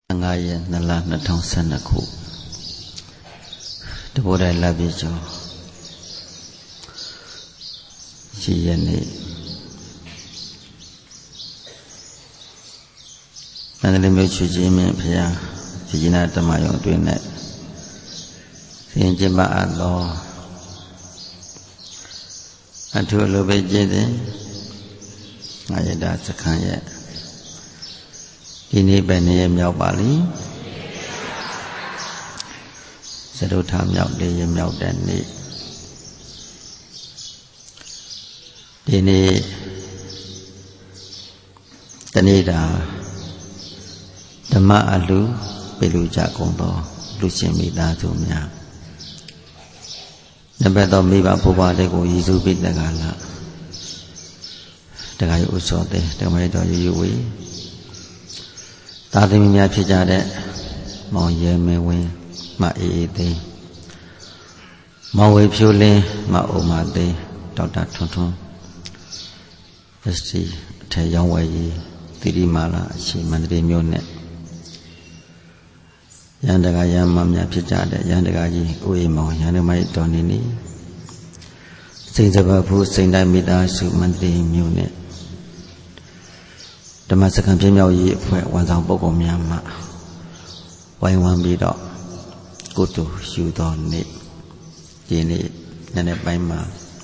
5 ရက် 2 လ 2012 ခုတဘိုးတိုင်းလပြည့်ကျော်ရှိရက်နေ့မန္တလေးမြို့ချွေချင်းမြင့်ဘုရားကြည်နာဓမ္မယုံအတွင်းနဲ့ဆင်ကျင့်ပါအပ်သောအထူးလိုပဲကျင့်စဉ်ငါရတာစခန်းရဲ့ဒီနေ့ပဲနေ့မြောက်ပါလိသရုထမြောက်၄ရက်မြောက်တဲ့နေ့ဒီနေ့တနေ့တာဓမ္မအလှပေလူကြကုန်သောလူရှင်မိသားစုများနဘတော်မိဘဘုရားတဲ့ကိုရည်စူးပြီးတက္ကလာတက္ကရာဥသောတဲ့ဓမ္မတော်ရွဝေသာသမီများဖြစ်ကြတဲ့မောင်ရဲမင်းဝင်းမအေးအေးသိန်းမောင်ဝေဖြိုးလင်းမအုံမသိန်းဒေါက်တာထွန်းထွန်းST အထက်ရောင်းဝယ်ရေးတိရိမာလာအရှိမန္တလေးမြို့နဲ့ရန်တကာရန်မများဖြစ်ကြတဲ့ရန်တကာကြီးဥယျာဉ်မောင်ရန်တမိုက်တော်နေနေစိန်စပါဖူးစိန်တိုင်းမိသားစုမန္တလေးမြို့နဲ့ဓမ္မစခန်းပြမြောက်ရေးအဖွဲ့ဝန်ဆောင်ပုဂ္ဂိုလ်များမှဝိုင်းဝန်းပြီးတော့ကုသိုလ်ယူသောနေ့ဒီနေ့နေ့ပိုင်းမှာ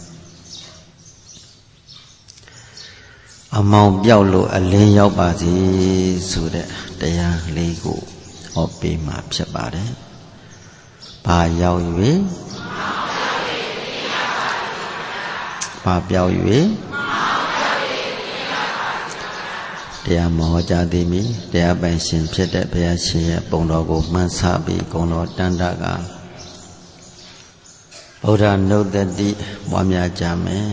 အမောင်ပြောက်လို့အလင်းရောက်ပါစေဆိုတဲ့တရားလေးကိုဟောပေးမှာဖြစ်ပါတယ်။ဘာရောက်၍ဘာပြောက်၍တရားမဟောကြားသည်မီတရားပိုင်ရှင်ဖြစ်တဲ့ဘုရားရှင်ရဲ့ပုံတော်ကိုမှန်းဆပြီးဂုဏ်တော်တန်တကဗုဒ္ဓနုတ္တိပွားများကြမယ်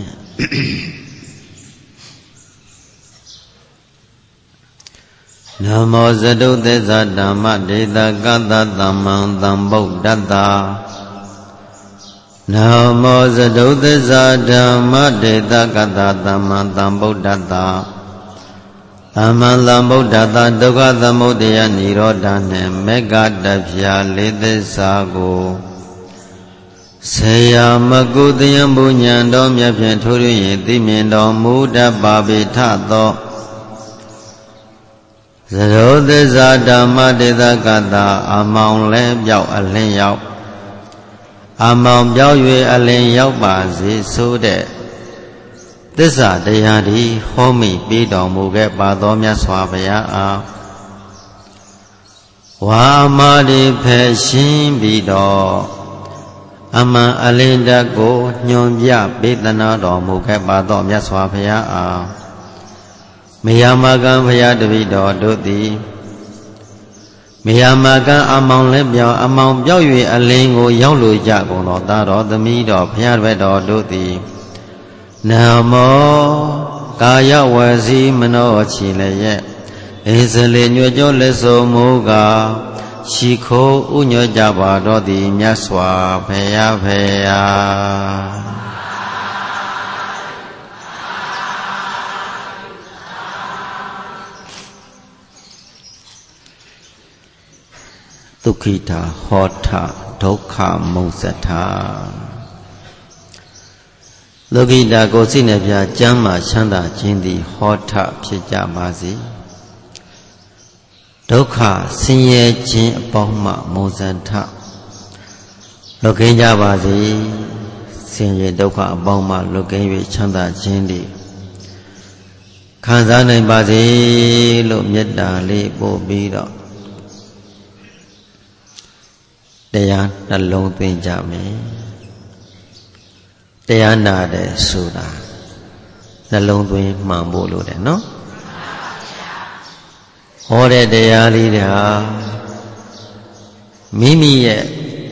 နမောဇတုသေဇာဓမ္မဒေတာကတ္တသမ္မံသမ္ဗုဒ္ဓတ္တာနမောဇတုသေဇာဓမ္မဒေတာကတ္တသမ္မံသမ္ဗုဒ္ဓတ္တာသမ္မံသမ္ဗုဒ္ဓတ္တာဒုက္ခသမုဒယနိရောဓနှင့်မေဃတဖြာလေးသစ္စာကိုဆေယမကုတယံဘုညံတော်မြတ်ဖြင့်ထိုးရည်သိမြင်တော်မူတတ်ပါပေထသောသရောသစ္စာဓမ္မဒေသကတအမောင်လဲပြောက်အလင်းရောက်အမောင်ပြောက်၍အလင်းရောက်ပါစေဆိုတဲ့သစ္စာတရားဒီဟောမိပြီးတော်မူခဲ့ပါသောမြတ်စွာဘုရားအားဝါမာဒီဖယ်ရှင်းပြီးတော့အမှန်အလင်းတတ်ကိုညွန်ပြပေးသနာတော်မူခဲ့ပါသောမြတ်စွာဘုရားအားမယမကံဘုရားတပည့်တော်တို့သည်မယမကံအမောင်လဲပြောင်းအမောင်ပြောက်၍အလင်းကိုရောက်လိုကြကုန်သောသားတော်သမီးတော်ဘုရားတပည့်တော်တို့သည်နမောကာယဝစီမနောချီလည်းရဲ့အေဇလေညွတ်ကြောလက်စုံမူကားရှိခိုးဥညွတ်ကြပါတော်သည်မြတ်စွာဘုရားဖေယာဒုက္ခိတာဟောထဒုက္ခမုစထာဒုက္ခိတာကိုယ်စိနဲ့ပြကျမ်းမာချမ်းသာခြင်းသည်ဟောထဖြစ်ကြပါစေဒုက္ခဆင်းရဲခြင်းအပေါင်းမှမုစထလွတ်ကင်းကြပါစေဆင်းရဲဒုက္ခအပေါင်းမှလွတ်ကင်း၍ချမ်းသာခြင်းသည်ခံစားနိုင်ပါစေလို့မေတ္တာလေးပို့ပြီးတော့တရားနှလုံးသွင်းကြမယ်တရားနာတယ်ဆိုတာနှလုံးသွင်းမှန်ဖို့လိုတယ်နော်ဟောတဲ့တရားလေးတွေဟာမိမိရဲ့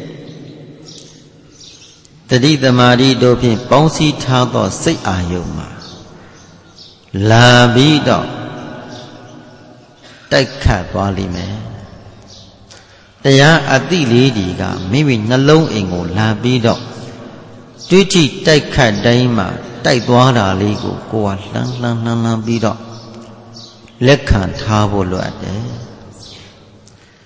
တတိသမารိတို့ဖြင့်ပေါင်းစည်းထားသောစိတ်အာယုံမှာလာပြီးတော့တိုက်ခတ်သွားလိမ့်မယ်တရားအတိလေးဒီကမိမိနှလုံးအိမ်ကိုလာပြီးတော့တွေးကြည့်တိုက်ခတ်တိုင်းမှာတိုက်သွားတာလေးကိုကိုယ်ကလှမ်းပြီးတော့လက်ခံထားဖို့လိုအပ်တယ်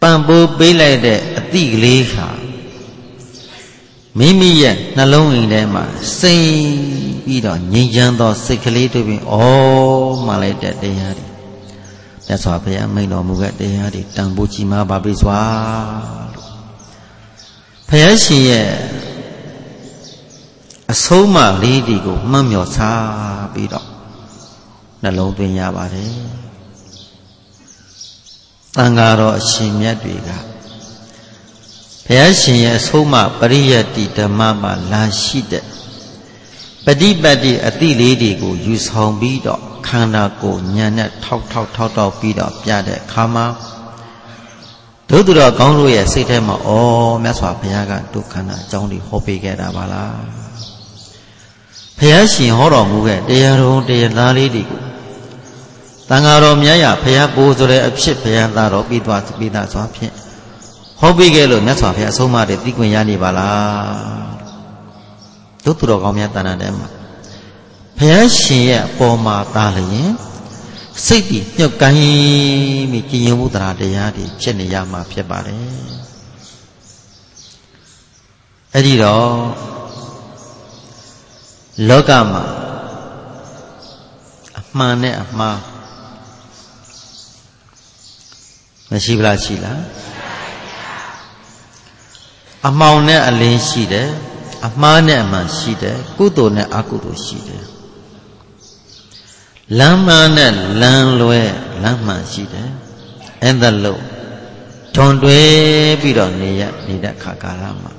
ပံ့ပိုးပေးလိုက်တဲ့အသည့်ကလေးဟာမိမိရဲ့နှလုံးအိမ်ထဲမှာစိတ်ပြီးတော့ငြိမ်းချမ်းသောစိတ်ကလေးတို့ပြင်မှလိုက်တဲ့တရားတွေမြတ်စွာဘုရားမိန့်တော်မူတဲ့တရားတွေတန်ဖိုးကြီးမားပါပြီစွာဘုရားရှင်ရဲ့အဆုံးအမလေးတွေကိုမှတ်မြော်စားပြီးတော့နှလုံးသွင်းရပါတယ်သံဃာတော်အရှင်မြတ်တွေကဘုရားရှင်ရဲ့အဆုံးအမပရိယတ္တိဓမ္မမှာလာရှိတဲ့ပฏิပတ်တိအတိလေးတွေကိုယူဆောင်ပြီးတော့ခန္ဓာကိုယ်ဉာဏ်နဲ့ထောက်ပြီးတော့ပြတဲ့အခါမှာဒုသူတော်ကောင်းတို့ရဲ့စိတ်ထဲမှာမြတ်စွာဘုရားကဒုက္ခနာအကြောင်းတွေဟောပေးခဲ့တာပါလားဘုရားရှင်ဟောတော်မူခဲ့တရားတော်တရားသားလေးတွေကိုသံဃာတော်များရဘုရားကိုယ်ဆိုတဲ့အဖြစ်ဘုရားသားတော်ပြီးသွားပြီးသားစွာဖြင့်ဟောပေးခဲ့လို့မြတ်စွာဘုရားအဆုံးအမတွေသိခွင့်ရနေပါလားဒုသူတော်ကောင်းများတဏ္ဍာထဲမှာဘုရားရှင်ရဲ့အပေါ်မှာသားလျင်စိတ်ပြီးမြုပ်ကိုင်းပြီးကြည်ညိုမှုတရားတွေဖြစ်နေရမှာဖြစ်ပါတယ်အဲ့ဒီတော့လောကမှာအမှန်နဲ့အမှားမရှိဘူးလားရှိလားအမှောင်နဲ့အလင်းရှိတယ်အမှားနဲ့အမှန်ရှိတယ်ကုသိုလ်နဲ့အကုသိုလ်ရှိတယ်လမ်းမှန်နဲ့လမ်းလွဲလမ်းမှန်ရှိတယ်အဲ့ဒါလို့ထွန်တွဲပြီးတော့နေတဲ့ခါကာလမှာ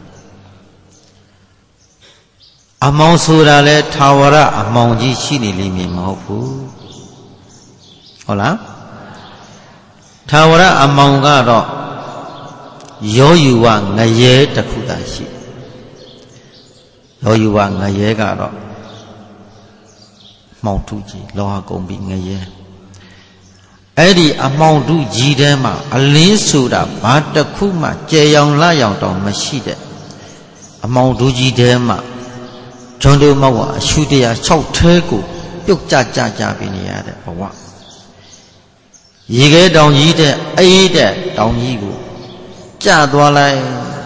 အမောင်ဆိုတာလဲထာဝရအမောင်ကြီးရှိနေလိမ့်မည်မဟုတ်ဘူးဟုတ်လားထာဝရအမောင်ကတော့ယောယူဝငရဲတစ်ခုသာရှိယောယူဝငရဲကတော့မောင်ထုကြီးလောဟကုန်ပြီးငရဲအဲ့ဒီအမောင်ထုကြီးထဲမှာအလင်းဆိုတာဘာတစ်ခုမှကြယ်ရောင်လရောင်တောင်မရှိတဲ့အမောင်ထုကြီးထဲမှာဂျွန်တို့မောက်ကအရှုတရား6ထဲကိုပြုတ်ကြပြီးနေရတဲ့ဘဝရေခဲတောင်ကြီးတဲ့အေးတဲ့တောင်ကြီးကိုကျသွားလိုက်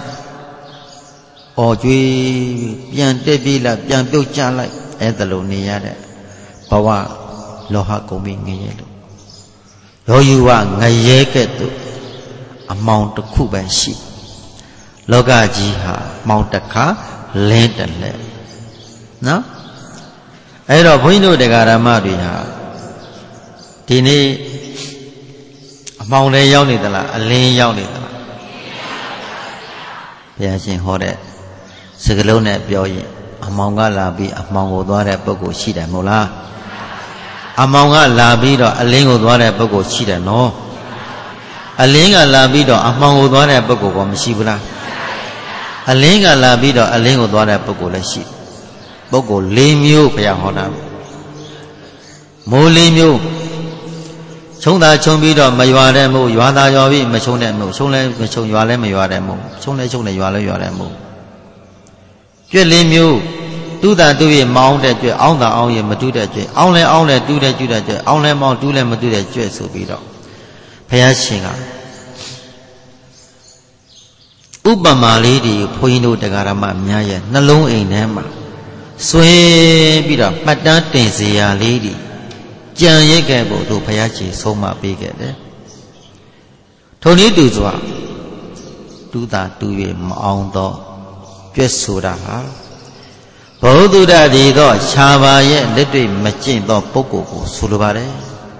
ကျွေးပြန်တက်ပြေးလိုက်ပြန်ပြုတ်ကျလိုက်အဲ့ဒါလိုနေရတဲ့ဘဝလောဟကုန်ပြီးငရဲလို့ရောယူဝငရဲကဲ့သို့အမောင်တစ်ခုပဲရှိလောကကြီးဟာမောင်တစ်ခါလင်းတလဲနော်အဲ့တော့ဘုန်းကြီးတို့တရားဓမ္မတွေဟာဒီနေ့အမောင်လည်းရောက်နေသလားအလင်းရောက်နေသလားဘုရားရှင်ဟောတဲ့စကားလုံးနဲ့ပြောရင်အမောင်ကလာပြီးအမောင်ကိုသွားတဲ့ပုဂ္ဂိုလ်ရှိတယ်မဟုတ်လားအမောင်ကလာပြီးတော့အလင်းကိုသွားတဲ့ပုဂ္ဂိုလ်ရှိတယ်နော်အလင်းကလာပြီးတော့အမောင်ကိုသွားတဲ့ပုဂ္ဂိုလ်ကမရှိဘူးလားအလင်းကလာပြီးတော့အလင်းကိုသွားတဲ့ပုဂ္ဂိုလ်လည်းရှိပုဂ္ဂိုလ်၄မျိုးဘုရားဟောတာမိုး၄မျိုးချုံသာချုံပြီးတော့မရွာတဲ့မို့ရွာသာရွာပြီးမချုံတဲ့မို့ချုံလဲမချုံရွာလဲမရွာတဲ့မို့ချုံလဲရွာလဲရွာတဲ့မို့ကြွက်၄မျိုးတူးတာတူးရမောင်းတဲ့ကြွက်အောင်းတာအောင်းရမတူးတဲ့ကြွက်အောင်းလဲအောင်းလဲတူးတဲ့ကြွက်အောင်းလဲမောင်းတူးလဲမတူးတဲ့ကြွက်ဆိုပြီးတော့ဘုရားရှင်ကဥပမာလေးတွေဘုန်းကြီးတို့တရားဓမ္မများရဲ့နှလုံးအိမ်ထဲမှာဆွဲပြီးတော့မှတ်တမ်းတင်စရာလေးတွေကြံရိပ်ခဲ့ဖို့တို့ဘုရားရှင်ဆုံးမပေးခဲ့တယ်ထုံနည်းတူစွာတူးတာတူးရမအောင်တော့ကြွက်ဆိုတာဟာဘုဒ္ဓတည်းသောခြားပါရဲ့လက်တွေ့မကျင့်သောပုဂ္ဂိုလ်ကိုဆိုလိုပါတယ်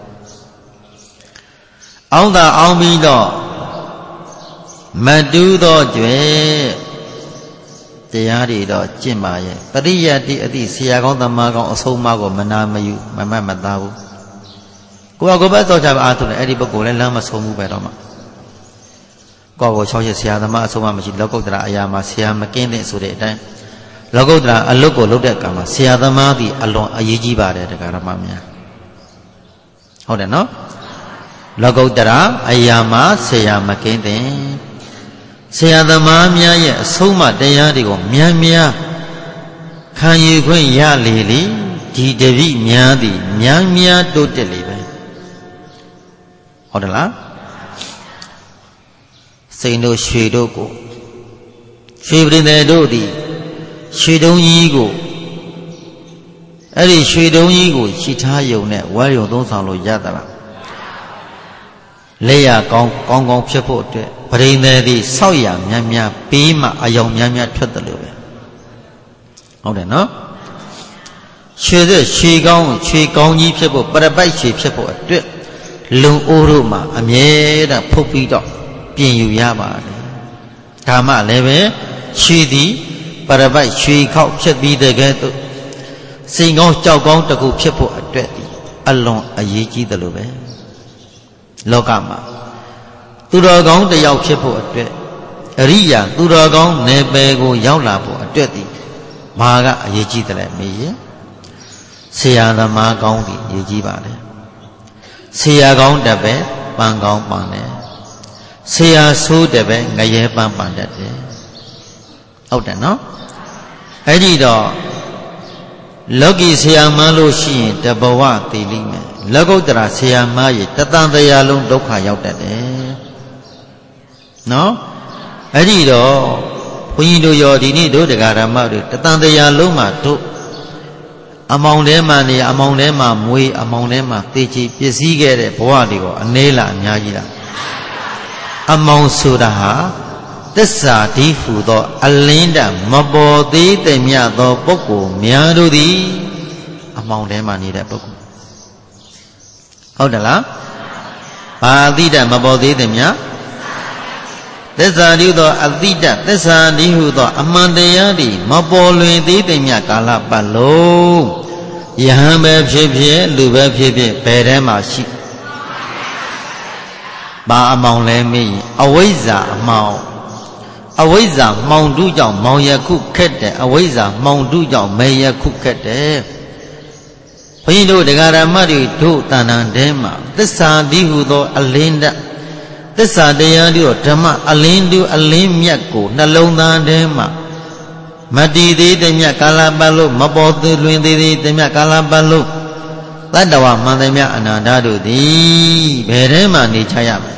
အောင်းတာအောင်းပြီးတော့မတူးသောကြွယ်တရားတွေတော့ကျင့်ပါရဲ့ပရိယတ္တိအတိဆရာကောင်းသမားကောင်းအဆုံးအမကိုမနာမယူမမတ်မသားဘူးကိုယ်ကပဲသောချပါအားထုတ်တယ်အဲ့ဒီပုဂ္ဂိုလ်လည်းလမ်းမဆုံးဘူးပဲတော့မှကိုယ်6ရက်ဆရာသမားအဆုံးအမမရှိလောကုတ္တရာအရာမှာဆရာမကင်းတဲ့ဆိုတဲ့အတိုင်းလောကုတ္တရာအလုတ်ကိုလုပ်တဲ့ကံမှာဆရာသမားသည်အလွန်အရေးကြီးပါတယ်တရားဓမ္မများဟုတ်တယ်နော်လောကုတ္တရာအရာမှာဆရာမကင်းတဲ့ဆရာသမားများရဲ့အဆုံးအမတရားတွေကိုများများခံယူခွင့်ရလေလေဒီတပိများသည်များများတိုးတက်လေပဲဟုတ်တယ်လားစိန်တို့ရွှေတို့ကိုရွှေပြည်နယ်တို့သည်ရွှေတုံးကြီးကိုအဲ့ဒီရွှေတုံးကြီးကိုရှိထားယုံနဲ့ဝါယုံသုံးဆောင်လို့ရသလားလက်ရကောင်းဖြစ်ဖို့အတွက်ပရိသေသည်ဆောက်ရများများပေးမှအယောင်များများထွက်တယ်လို့ပဲဟုတ်တယ်နော်ရွှေကောင်းကြီးဖြစ်ဖို့ပရပိုက်ရွှေဖြစ်ဖို့အတွက်လုံအိုးတို့မှာအမြဲတမ်းဖုတ်ပြီးတော့ပြင်ယူရပါတယ်ဒါမှလည်းပဲရွှေသည်ပရပိုက်ရွှေခောက်ဖြစ်ပြီးတဲ့ကဲ့သို့စိန်ကောင်းကြောက်ကောင်းတကူဖြစ်ဖို့အတွက်အလွန်အရေးကြီးတယ်လို့ပဲလောကမှာသူတော်ကောင်းတယောက်ဖြစ်ဖို့အတွက်အရိယာသူတော်ကောင်းနယ်ပယ်ကိုရောက်လာဖို့အတွက်ဒီမာကအရေးကြီးတယ်မေးရဆရာသမားကောင်းဒီအရေးကြီးပါတယ်ဆရာကောင်းတက်ပဲပန်းကောင်းပန်းတယ်ဆရာဆိုးတက်ပဲငရဲပန်းပန်းတတ်တယ်ဟုတ်တယ်နော်အဲ့ဒီတော့လောကီဆရာမလို့ရှိရင်တဘဝသိလိမ့်မယ်လောကုတ္တရာဆရာမရဲ့တသံတရားလုံးဒုက္ခရောက်တတ်တယ်နော်အဲ့ဒီတော့ဘုန်းကြီးတို့ရောဒီနေ့တို့တရားဓမ္မတွေတသံတရားလုံးမှာတို့အမောင်ထဲမှာနေအမောင်ထဲမှာမွေးအမောင်ထဲမှာသေချေပစ္စည်းခဲ့တဲ့ဘဝတွေကိုအနည်းလားအများကြီးလားအမောင်ဆိုတာဟာသစ္စာဒီဟုသောအလင်းတမပေါ်သေးတဲ့မြတ်သောပုဂ္ဂိုလ်များတို့သည်အမောင်ထဲမှာနေတဲ့ပုဂ္ဂိုလ်ဟုတ်တယ်လားဘာအတိတမပေါ်သေးတဲ့မြတ်သစ္စာဒီဟုသောအတိတသစ္စာဒီဟုသောအမှန်တရားသည်မပေါ်လွင်သေးတဲ့မြတ်ကာလပတ်လုံးယဟန်ပဲဖြစ်ဖြစ်လူပဲဖြစ်ဖြစ်ဘယ်ထဲမှာရှိဘာအမောင်လဲမေးရင်အဝိဇ္ဇာအမောင်အဝိဇ္ဇာမှောင်တုကြောင့်မောင်ရခုခက်တယ်အဝိဇ္ဇာမှောင်တုကြောင့်မေရခုခက်တယ်ဘုန်းကြီးတို့တရားဓမ္မတွေတို့တဏ္ဍာထဲမှာသစ္စာဒီဟုသောအလင်းတသစ္စာတရားတို့ဓမ္မအလင်းတူအလင်းမြတ်ကိုနှလုံးသားထဲမှာမတည်သေးတဲ့မြတ်ကာလပတ်လို့မပေါ်သူလွင်သေးတဲ့မြတ်ကာလပတ်လို့တတ္တဝမှန်တဲ့မြတ်အနန္တတို့သည်ဘယ်ထဲမှာနေချရမလဲ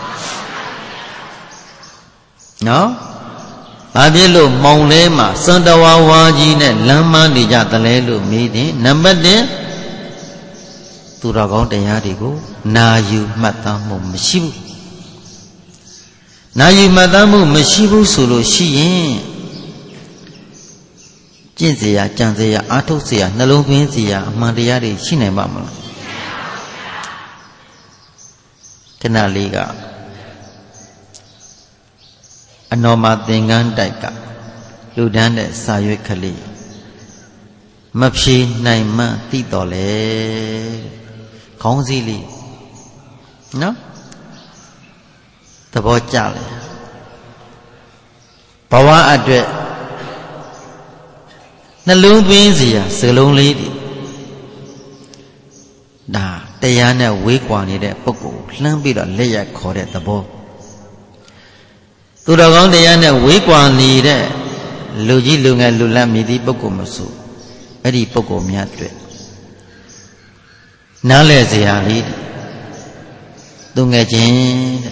နော်ဘာဖြစ်လို့မောင်လဲမှာစံတဝါဝါကြီးနဲ့လမ်းမနေကြသလဲလို့မေးတယ်နံပါတ်1သူတော်ကောင်းတရားတွေကိုနာယူမှတ်သားမှုမရှိဘူးနာယူမှတ်သားမှုမရှိဘူးဆိုလို့ရှိရင်ကျင့်စေရကြံစေရအာထုတ်စေရနှလုံးသွင်းစေရအမှန်တရားတွေရှိနိုင်ပါမလားခဏလေးကအနော်မာသင်္ကန်းတိုက်ကလူဒန်းတဲ့စာရွက်ကလေးမဖြေနိုင်မှသိတော်လေခေါင်းစည်းလေးနော်သဘောကျလေဘဝအတွက်နှလုံးသွင်းစီရစလုံးလေးဒီဒါတရားနဲ့ဝေးကွာနေတဲ့ပုဂ္ဂိုလ်လှမ်းပြီးတော့လက်ရခေါ်တဲ့သဘောသူတော်ကောင်းတရားနဲ့ဝေးကွာနေတဲ့လူကြီးလူငယ်လူလတ်မြည်သည့်ပုဂ္ဂိုလ်မဆိုအဲ့ဒီပုဂ္ဂိုလ်များတွေ့နားလဲစရာလေးသူငယ်ချင်းတဲ့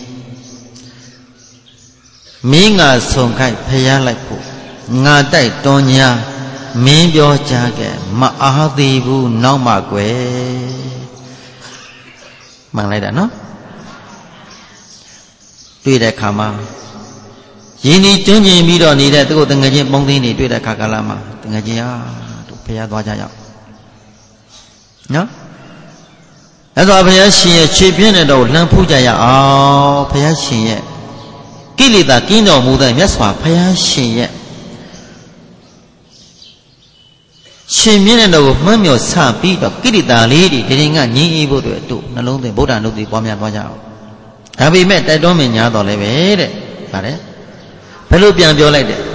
မင်းငါဆုံခိုက်ဖျားလိုက်ဖို့ငါတိုက်တွန်းညာမင်းပြောကြခဲ့မအားသေးဘူးနောက်မှကွယ်မှန်လိုက်တာနော်တွေ့တဲ့ခါမှာရင်းနှီးကျွမ်းကျင်ပြီးတော့နေတဲ့သူ့ကိုတငယ်ချင်းပုံသိနေတွေ့တဲ့ခါကာလမှာတငယ်ချင်းတို့ဖျားသွားကြရအောင်နော်အဲ့တော့ဘုရားရှင်ရဲ့ခြေပြင်းတဲ့တော့လှမ်းဖူးကြရအောင်ဘုရားရှင်ရဲ့ကိလေသာကင်းတော်မူတဲ့မြတ်စွာဘုရားရှင်ရဲ့ရှင်မြင့်တဲ့တော့ကိုမှန်းမြော်ဆပြီးတော့ကိလေသာလေးတွေဒီငါငြင်းအေးဖို့အတွက်တို့နှလုံးသွင်းဗုဒ္ဓနုတ်တိပွားများသွားကြအောင်ဒါပေမဲ့တိုက်တွန်းမညာတော်လည်းပဲတဲ့ဗါတယ်ဘယ်လိုပြန်ပြောလိုက်တယ်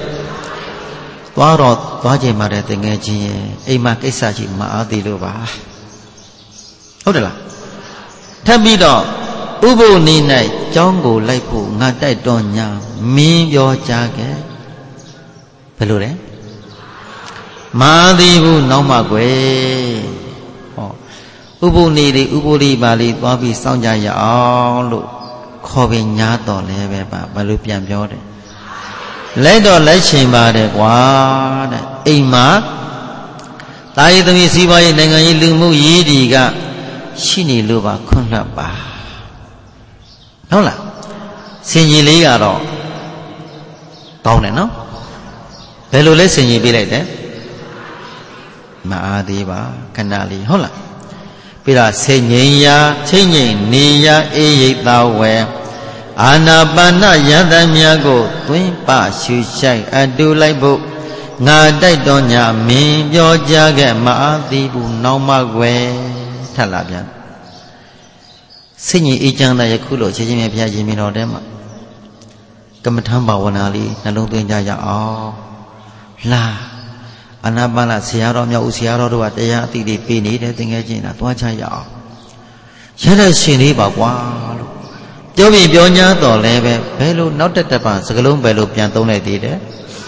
သွားချိန်မှာတဲ့တငယ်ချင်းရဲ့အိမ်မှာကိစ္စရှိမအားသေးလို့ပါဟုတ်တယ်လားထပ်ပြီးတော့ဥပုနေ၌ကျောင်းကိုလိုက်ဖို့ငါတိုက်တွန်းညာမင်းပြောကြခဲ့ဘယ်လိုလဲမအားသေးဘူးနောက်မှကွယ်ဟောဥပုနေတွေဥပုရိပါလေးသွားပြီးစောင့်ကြရအောင်လို့ခေါ်ပြီးညားတော်လဲပဲပါဘယ်လိုပြန်ပြောတယ်လိုက်တော့လိုက်ချင်ပါတယ်ကွာတဲ့အိမ်မှာတာရီသမီးစီးပွားရေးနိုင်ငံရေးလူမှုရေးဒီကရှိနေလို့ပါခွင့်လွှတ်ပါဟုတ်လားစင်ကြီးလေးကတော့ကောင်းတယ်နော်ဘယ်လိုလဲစင်ကြီးပေးလိုက်တယ်မအားသေးပါခဏလေးဟုတ်လားပြီးတော့စိတ်ငြိမ်ရာချိန်ငြိမ်နေရာအေးရိပ်သာဝဲအာနာပါနယန္တမြတ်ကိုသွင်းပရှုရှိုက်အတူလိုက်ဖို့ငါတိုက်တော်ညာမင်းပြောကြခဲ့မအားသေးဘူးနောက်မှွယ်ထပ်လာပြန်စိတ်ငြိမ်အေးချမ်းတဲ့ယခုလိုချင်းချင်းမြတ်ဘုရားရှင်မြင်တော်တဲ့မှာကမ္မထံဘာဝနာလေးနှလုံးသွင်းကြရအောင်လာအာနာပါနဆရာတော်မြောက်ဦးဆရာတော်တို့ကတရားအသိတွေပေးနေတဲ့သင်္ကဲချင်းတာတွားချရအောင်ရတဲ့ရှင်လေးပါကွာလို့ပြောပြီးပြောညာတော်လဲပဲဘယ်လိုနောက်တက်တက်ပါစကလုံးဘယ်လိုပြန်သုံးလိုက်သေးတယ်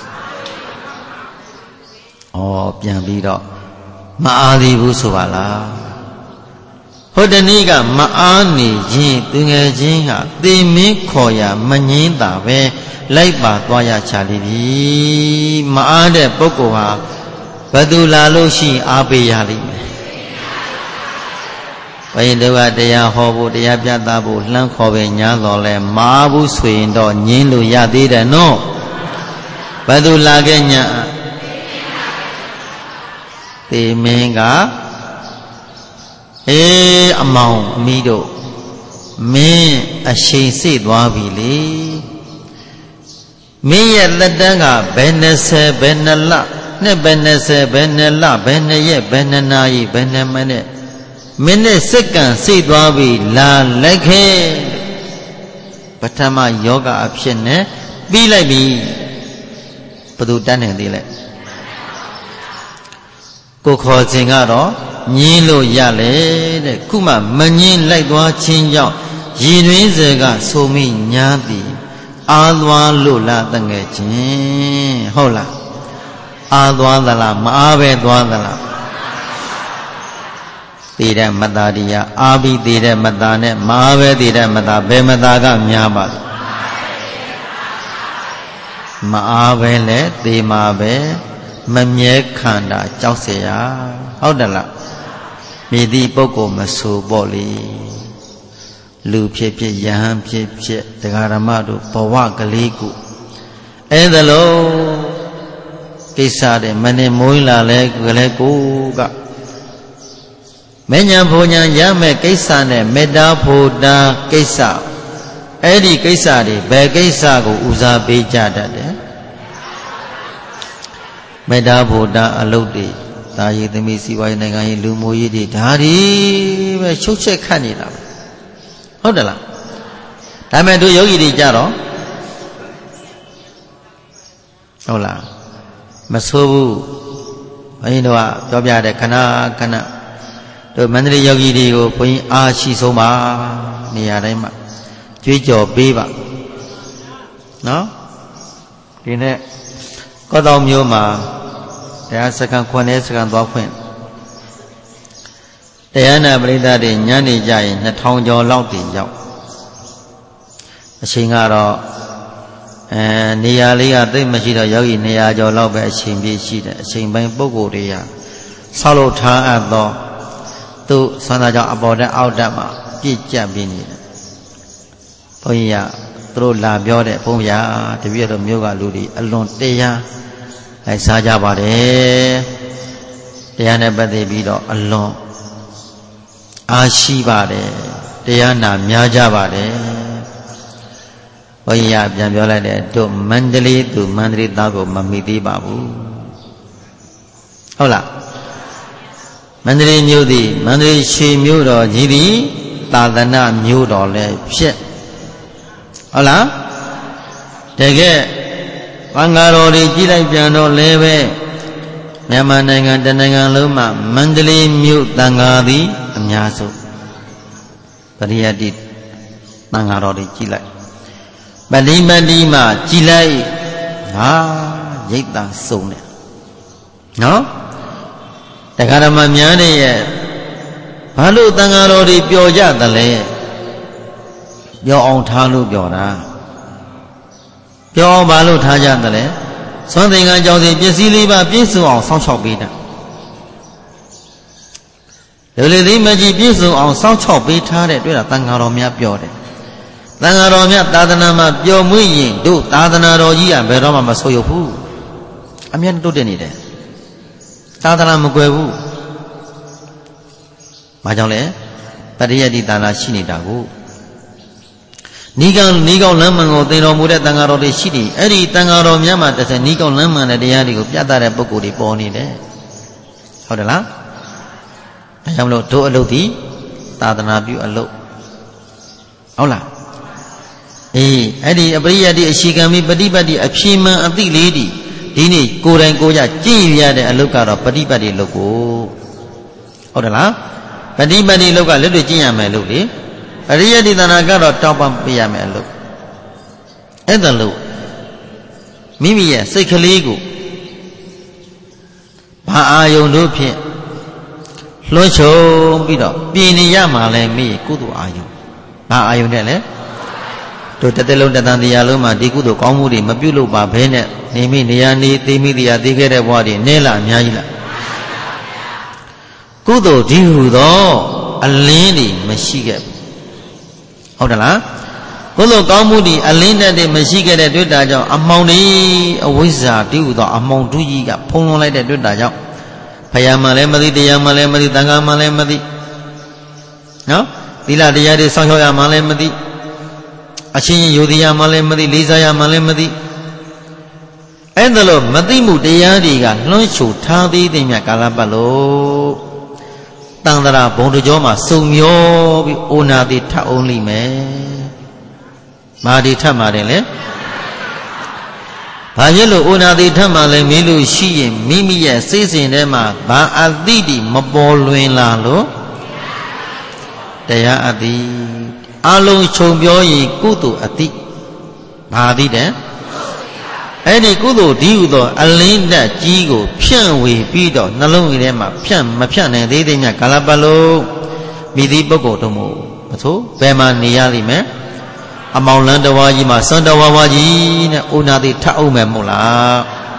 ပြန်ပြီးတော့မအားသေးဘူးဆိုပါလားဟိုတနည်းကမအားနေခြင်းသူငယ်ချင်းဟာသေမင်းခေါ်ရမငင်းတာပဲလိုက်ပါသွားရချလိပြီမအားတဲ့ပုဂ္ဂိုလ်ဟာဘယ်သူလာလို့ရှိအားပေးရလိမ့်မယ်ဘယ်သူကတရားဟောဖို့တရားပြသဖို့လှမ်းခေါ်ပဲညာတော်လဲမအားဘူးဆိုရင်တော့ငင်းလို့ရသေးတယ်နော်ဘယ်သူလာခဲ့ညာသေမင်းကအမောင်အမီးတို့မင်းအရှိန်စိတ်သွားပြီလေမင်းရဲ့လက်တန်းကဘယ်20ဘယ်2လနဲ့ဘယ်20ဘယ်2လဘယ်2ရက်ဘယ်2နာရီဘယ်2မိနစ်မိနစ်စက္ကန့်စိတ်သွားပြီလာလိုက်ခဲ့ပထမယောဂအဖြစ်နဲ့ပြီးလိုက်ပြီဘယ်သူတန်းနေသေးလဲကိုခေါ်ခြင်းကတော့ညင်းလို့ရလေတဲ့ခုမှမညင်းလိုက်သွားခြင်းကြောင့်ရည်တွင်စေကဆိုမိညာသည်အားသွားလို့လားတငယ်ချင်းဟုတ်လားအားသွားသလားမအားပဲသွားသလားသိတဲ့မတ္တာတရားအားပြီးသိတဲ့မတ္တာနဲ့မအားပဲသိတဲ့မတ္တာဘယ်မတ္တာကများပါလဲမအားပဲလေသိမှာပဲမမြဲခန္ဓာကြောက်เสียဟုတ်တယ်လားမိသည့်ပုဂ္ဂိုလ်မဆိုပေါ့လေလူဖြစ်ဖြစ်ယဟန်ဖြစ်ဖြစ်တရားဓမ္မတို့ဘဝကလေးကိုအဲ့ဒါလို့ကိစ္စတဲ့မနေမွေးလာလဲကလေးကိုကမဉ္ဇဉ်ဘုံညာရမဲ့ကိစ္စနဲ့မေတ္တာဖို့တာကိစ္စအဲ့ဒီကိစ္စတွေဘယ်ကိစ္စကိုဦးစားပေးကြတတ်တယ်မေတ္တာဘုဒ္ဓအလုတ်တွေဒါရည်သမီးစီပွားရေးနိုင်ငံရေးလူမျိုးရေးတွေဒါတွေပဲချုပ်ချက်ခတ်နေတာပဲဟုတ်တယ်လားဒါမဲ့တို့ယောဂီတွေကြတော့ဟုတ်လားမဆိုးဘူးဘုန်းကြီးတို့ကပြောပြတဲ့ခဏခဏတို့မန္တလေးယောဂီတွေကိုဘုန်းကြီးအားရှိဆုံးပါနေရာတိုင်းမှာကြွေးကြော်ပေးပါနော်ဒီနေ့ကော့တောင်မြို့မှာတရားစခန်း9စခန်းသွားခွင့်တရားနာပရိသတ်တွေညနေကြရင်2000ကျော်လောက်တင်ရောက်အချိန်ကတော့နေရာလေးကသိပ်မရှိတော့ယောဂီ200ကျော်လောက်ပဲအချိန်ပြည့်ရှိတယ်အချိန်ပိုင်းပုဂ္ဂိုလ်တွေကဆောက်လုပ်ထားအပ်သောသူသံသာကြောင့်အပေါ်တက်အောက်တက်မှာပြည့်ကျပ်ပြီးနေတယ်ဘုန်းကြီးကသူတို့လာပြောတဲ့ဘုန်းကြီးတပည့်တော်မျိုးကလူတွေအလွန်တရားလိုက်စားကြပါတယ်တရားနဲ့ပတ်သက်ပြီးတော့အလွန်အားရှိပါတယ်တရားနာများကြပါတယ်ဘုန်းကြီးပြန်ပြောလိုက်တယ်တို့မန္တလေးသူမန္တလေးသားကိုမမိသေးပါဘူးဟုတ်လားမန္တလေးမြို့သည်မန္တလေးရွှေမြို့တော်ကြီးသည်သာသနာမြို့တော်လည်းဖြစ်ဟုတ်လားတကယ်ဘင်္ဂါတော်တွေကြီးလိုက်ပြန်တော့လည်းပဲမြန်မာနိုင်ငံတနိုင်ငံလုံးမှာမန္တလေးမြို့သံဃာသည်အများဆုံးပရိယတ္တိသံဃာတော်တွေကြီးလိုက်ပတိမတ္တိမှာကြီးလိုက်ဟာရိတ်တာစုံတယ်နော်တရားဓမ္မများတဲ့ရဲ့ဘာလို့သံဃာတော်တွေပျော်ကြသလဲပြောအောင်ထားလို့ပြောတာပြောအောင်ဘာလို့ထားကြတယ်လဲသွန်သင်္ကန်းကြောင့်စီပစ္စည်းလေးပါပြည့်စုံအောင်စောင့်ရှောက်ပေးတာလူလေသိမကြီးပြည့်စုံအောင်စောင့်ရှောက်ပေးထားတဲ့တွေ့တာတန်ဃာတော်များပြောတယ်တန်ဃာတော်များသာသနာမှာပျော်မွေ့ရင်တို့သာသနာတော်ကြီးကဘယ်တော့မှမဆိုးရဘူးအမြဲတိုးတက်နေတယ်သာသနာမကွယ်ဘူးဘာကြောင့်လဲပရိယတ်ဒီသာနာရှိနေတာကိုနီးကောင်းလမ်းမှန်ကိုသင်တော်မူတဲ့တန်ဃာတော်တွေရှိနေအဲ့ဒီတန်ဃာတော်များမှာတစ်ဆက်နီးကောင်းလမ်းမှန်တဲ့တရားတွေကိုပြသတဲ့ပုဂ္ဂိုလ်တွေပေါ်နေတယ်ဟုတ်တယ်လားဒါကြောင့်မလို့တို့အလုပ်ဒီသာသနာပြုအလုပ်ဟုတ်လားအေးအဲ့ဒီအပရိယတ်ဒီအရှိကံမိပฏิပတ်တိအဖြေမှန်အသိလေးဒီနေ့ကိုယ်တိုင်ကိုယ်ကြကြည့်ရတဲ့အလုပ်ကတော့ပฏิပတ်တိလုပ်ကိုဟုတ်တယ်လားပฏิပတ်တိလုပ်ကလက်တွေ့ကျင့်ရမယ်လို့လေအရိယတိသနာကတော့တောင်းပန်ပေးရမယ်လို့အဲ့ဒါလို့မိမိရဲ့စိတ်ကလေးကိုဘာအာယုံတို့ဖြင့်လွှမ်းခြုံပြီးတော့ပြည်နေရမှာလဲမိကုသိုလ်အာယုံဘာအာယုံတဲ့လဲတို့တစ်သက်လုံးတသံတရားလုံးမှာဒီကုသိုလ်ကောင်းမှုတွေမပြုတ်လို့ပါဘဲနဲ့နေမိနေရနေသိမိတရားသိခဲ့တဲ့ဘဝတွေနဲလားအများကြီးလားကုသိုလ်ဒီဟုသောအလင်းတွေမရှိခဲ့ဘူးဟုတ်တယ်လားကုသိုလ်ကောင်းမှုတွေအလင်းတဲ့မရှိခဲ့တဲ့တွေ့တာကြောင့်အမှောင်တွေအဝိဇ္ဇာတည်ဟူသောအမှောင်တူးကြီးကဖုံးလွှမ်းလိုက်တဲ့တွေ့တာကြောင့်ဘုရားမှလည်းမသိတရားမှလည်းမသိသံဃာမှလည်းမသိနော်သီလတရားတွေစောင့်ရှောက်ရမှလည်းမသိအချင်းယုဒိယမှလည်းမသိလေးစားရမှလည်းမသိအဲ့ဒါလို့မသိမှုတရားတွေကလွှမ်းခြုံထားသေးတဲ့မြတ်ကာလပတ်လို့တန်တရာဘုံတကြောမှာစုံမျောပြီးအိုနာတိထပ်အောင်လိမ့်မယ်မာဒီထပ်မှာတယ်လေဘာဖြစ်လို့အိုနာတိထပ်မှာလဲမေးလို့ရှိရင်မိမိရဲ့စိတ်စဉ်ထဲမှာဘာအသိတိမပေါ်လွင်လာလို့တရားအသိအလုံးခြုံပြောရင်ကုသိုလ်အသိဘာသိတယ်အဲ့ဒီကုသိုလ်ဒီဟုသောအလင်းတက်ကြီးကိုဖြန့်ဝေပြီးတော့နှလုံးထဲမှာမဖြန့်နိုင်သေးတဲ့ညကာလပတ်လုံးမိသည့်ပုဂ္ဂိုလ်တို့မို့မဆိုဘယ်မှာနေရလိမ့်မယ်အမောင်လန်းတဝါကြီးမှာစွန်တဝါဝါကြီးနဲ့အိုနာတိထပ်အောင်မယ်မို့လား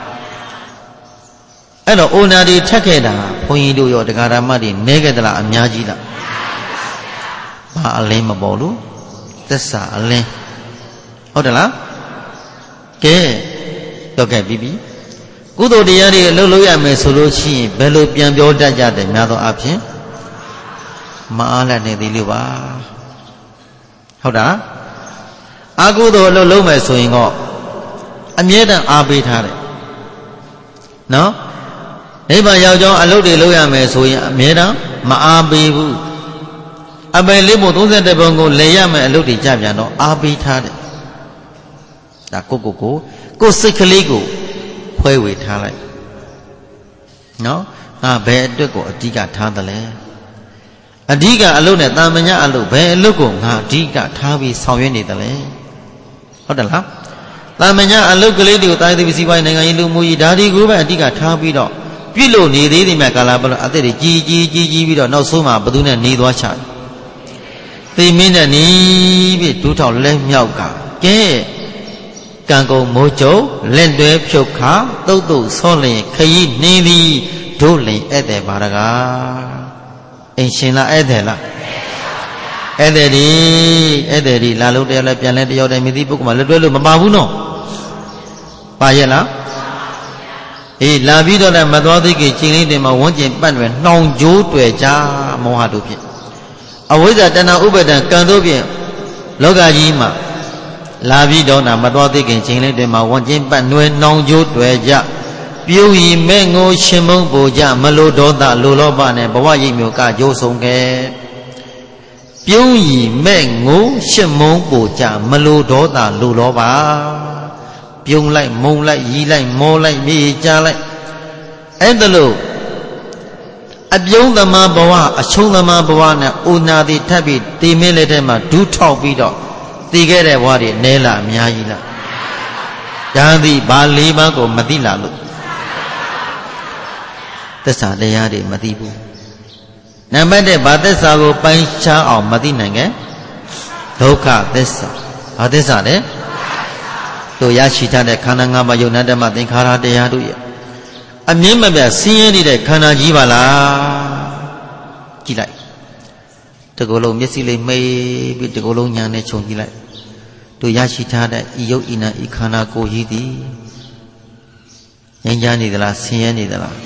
အဲ့တော့အိုနာတိထက်ခဲ့တာဘုန်းကြီးတို့ရောတရားဓမ္မတွေနဲခဲ့သလားအများကြီးလားဘာအလင်းမပေါ်လို့သစ္စာအလင်းဟုတ်တယ်လားကဲတော့ကဲပြီးပြီကုသိုလ်တရားတွေအလုပ်လုပ်ရမယ်ဆိုလို့ရှိရင်ဘယ်လိုပြန်ပြောတတ်ကြတယ်များသောအားဖြင့်မအားလည်းနေသေးလို့ပါဟုတ်တာအကုသိုလ်အလုပ်လုပ်မယ်ဆိုရင်တော့အမြဲတမ်းအားပေးထားတယ်နော်နိဗ္ဗာန်ရောက်ကြောင်းအလုပ်တွေလုပ်ရမယ်ဆိုရင်အမြဲတမ်းမအားပေးဘူးအပယ်လေးဖို့31ပုံကိုလဲရမယ်အလုပ်တွေကြပြန်တော့အားပေးထားတယ်ဒါကိုစိတ်ကလေးကိုဖွဲဝေထားလိုက်နော်ငါဘယ်အတွက်ကိုအဓိကထားသလဲအဓိကအလုပ်နဲ့တာမညာအလုပ်ဘယ်အလုပ်ကိုငါအဓိကထားပြီးဆောင်ရွက်နေသလဲဟုတ်တယ်လားတာမညာအလုပ်ကလေးတွေကိုတာယတိပစီပိုင်းနိုင်ငံရေးလူမှုရေးဒါတွေကိုပဲအဓိကထားပြီးတော့ပြည့်လို့နေသေးတယ်မြတ်ကာလဘလို့အသက်တွေကြီးပြီးတော့နောက်ဆုံးမှာဘသူနဲ့နေသွားချတယ်သိမင်းနဲ့နေပြီးဒူးထောက်လဲမြောက်ကကဲကံကုန်မိုးကြုံလက်တွဲဖြုတ်ခါတုတ်တုတ်ဆောလင်ခရီးနှင်းသည်တို့လင်ဧည့်သည်ပါရကားအိမ်ရှင်လားဧည့်သည်လားဧည့်သည်ဒီလာလို့တရားလဲပြန်လဲတယောက်တည်းမြည်သည့်ပုဂ္ဂိုလ်မှာလက်တွဲလို့မပါဘူးနော်ပါရဲ့လားအေးလာပြီးတော့လည်းမတော်သေးခင်ချိန်လေးတင်မှာဝန်းကျင်ပတ်တွယ်နှောင်ကြိုးတွေ့ကြမောဟတို့ဖြင့်အဝိဇ္ဇာတဏှာဥပါဒံကံတို့ဖြင့်လောကကြီးမှာလာပြီးတော့မတော်သေးခင်ချိန်လေးတင်မှာဝန်းကျင်ပတ်နှွယ်နှောင်ကြိုးတွေ့ကြပြုံးရီမဲ့ငိုရှင်မုံပူကြမလိုဒေါသလိုလောဘနဲ့ဘဝရိပ်မျိုးကကြိုးဆုံးခဲ့ပြုံးရီမဲ့ငိုရှင်မုံပူကြမလိုဒေါသလိုလောဘပြုံးလိုက်မုံလိုက်ရီလိုက်မောလိုက်မြေကြလိုက်အဲ့ဒါလို့အပြုံးသမားဘဝအချုံသမားဘဝနဲ့အိုနာတိထပ်ပြီးတေမင်းလက်ထဲမှာဒူးထောက်ပြီးတော့တည်ခဲ့တဲ့ဘဝတွေနဲလားအများကြီးလားဒါသည်ဘာ၄ပါးကိုမသိလားလို့သစ္စာတရားတွေမသိဘူးနံပါတ်1ဘာသစ္စာကိုပိုင်းခြားအောင်မသိနိုင်ခဲ့ Dukkha Thissa. Thissa ne? To yashita de khana ngapa yona dhamma thingkharaတရားတို့ရဲ့အမြင့်မပြတ်ဆင်းရဲနေတဲ့ခန္ဓာကြီးပါလားကြည့်လိုက်တကူလုံးမျက်စိလေးမိတ်ပြီးတကူလုံးညာနဲ့ခြုံကြည့်လိုက်တို့ရရှိထားတဲ့ဤယုတ်ဤနာဤခန္ဓာကိုယ်ကြီးသည်ငြိမ်းချမ်းနေသလားဆင်းရဲနေသလား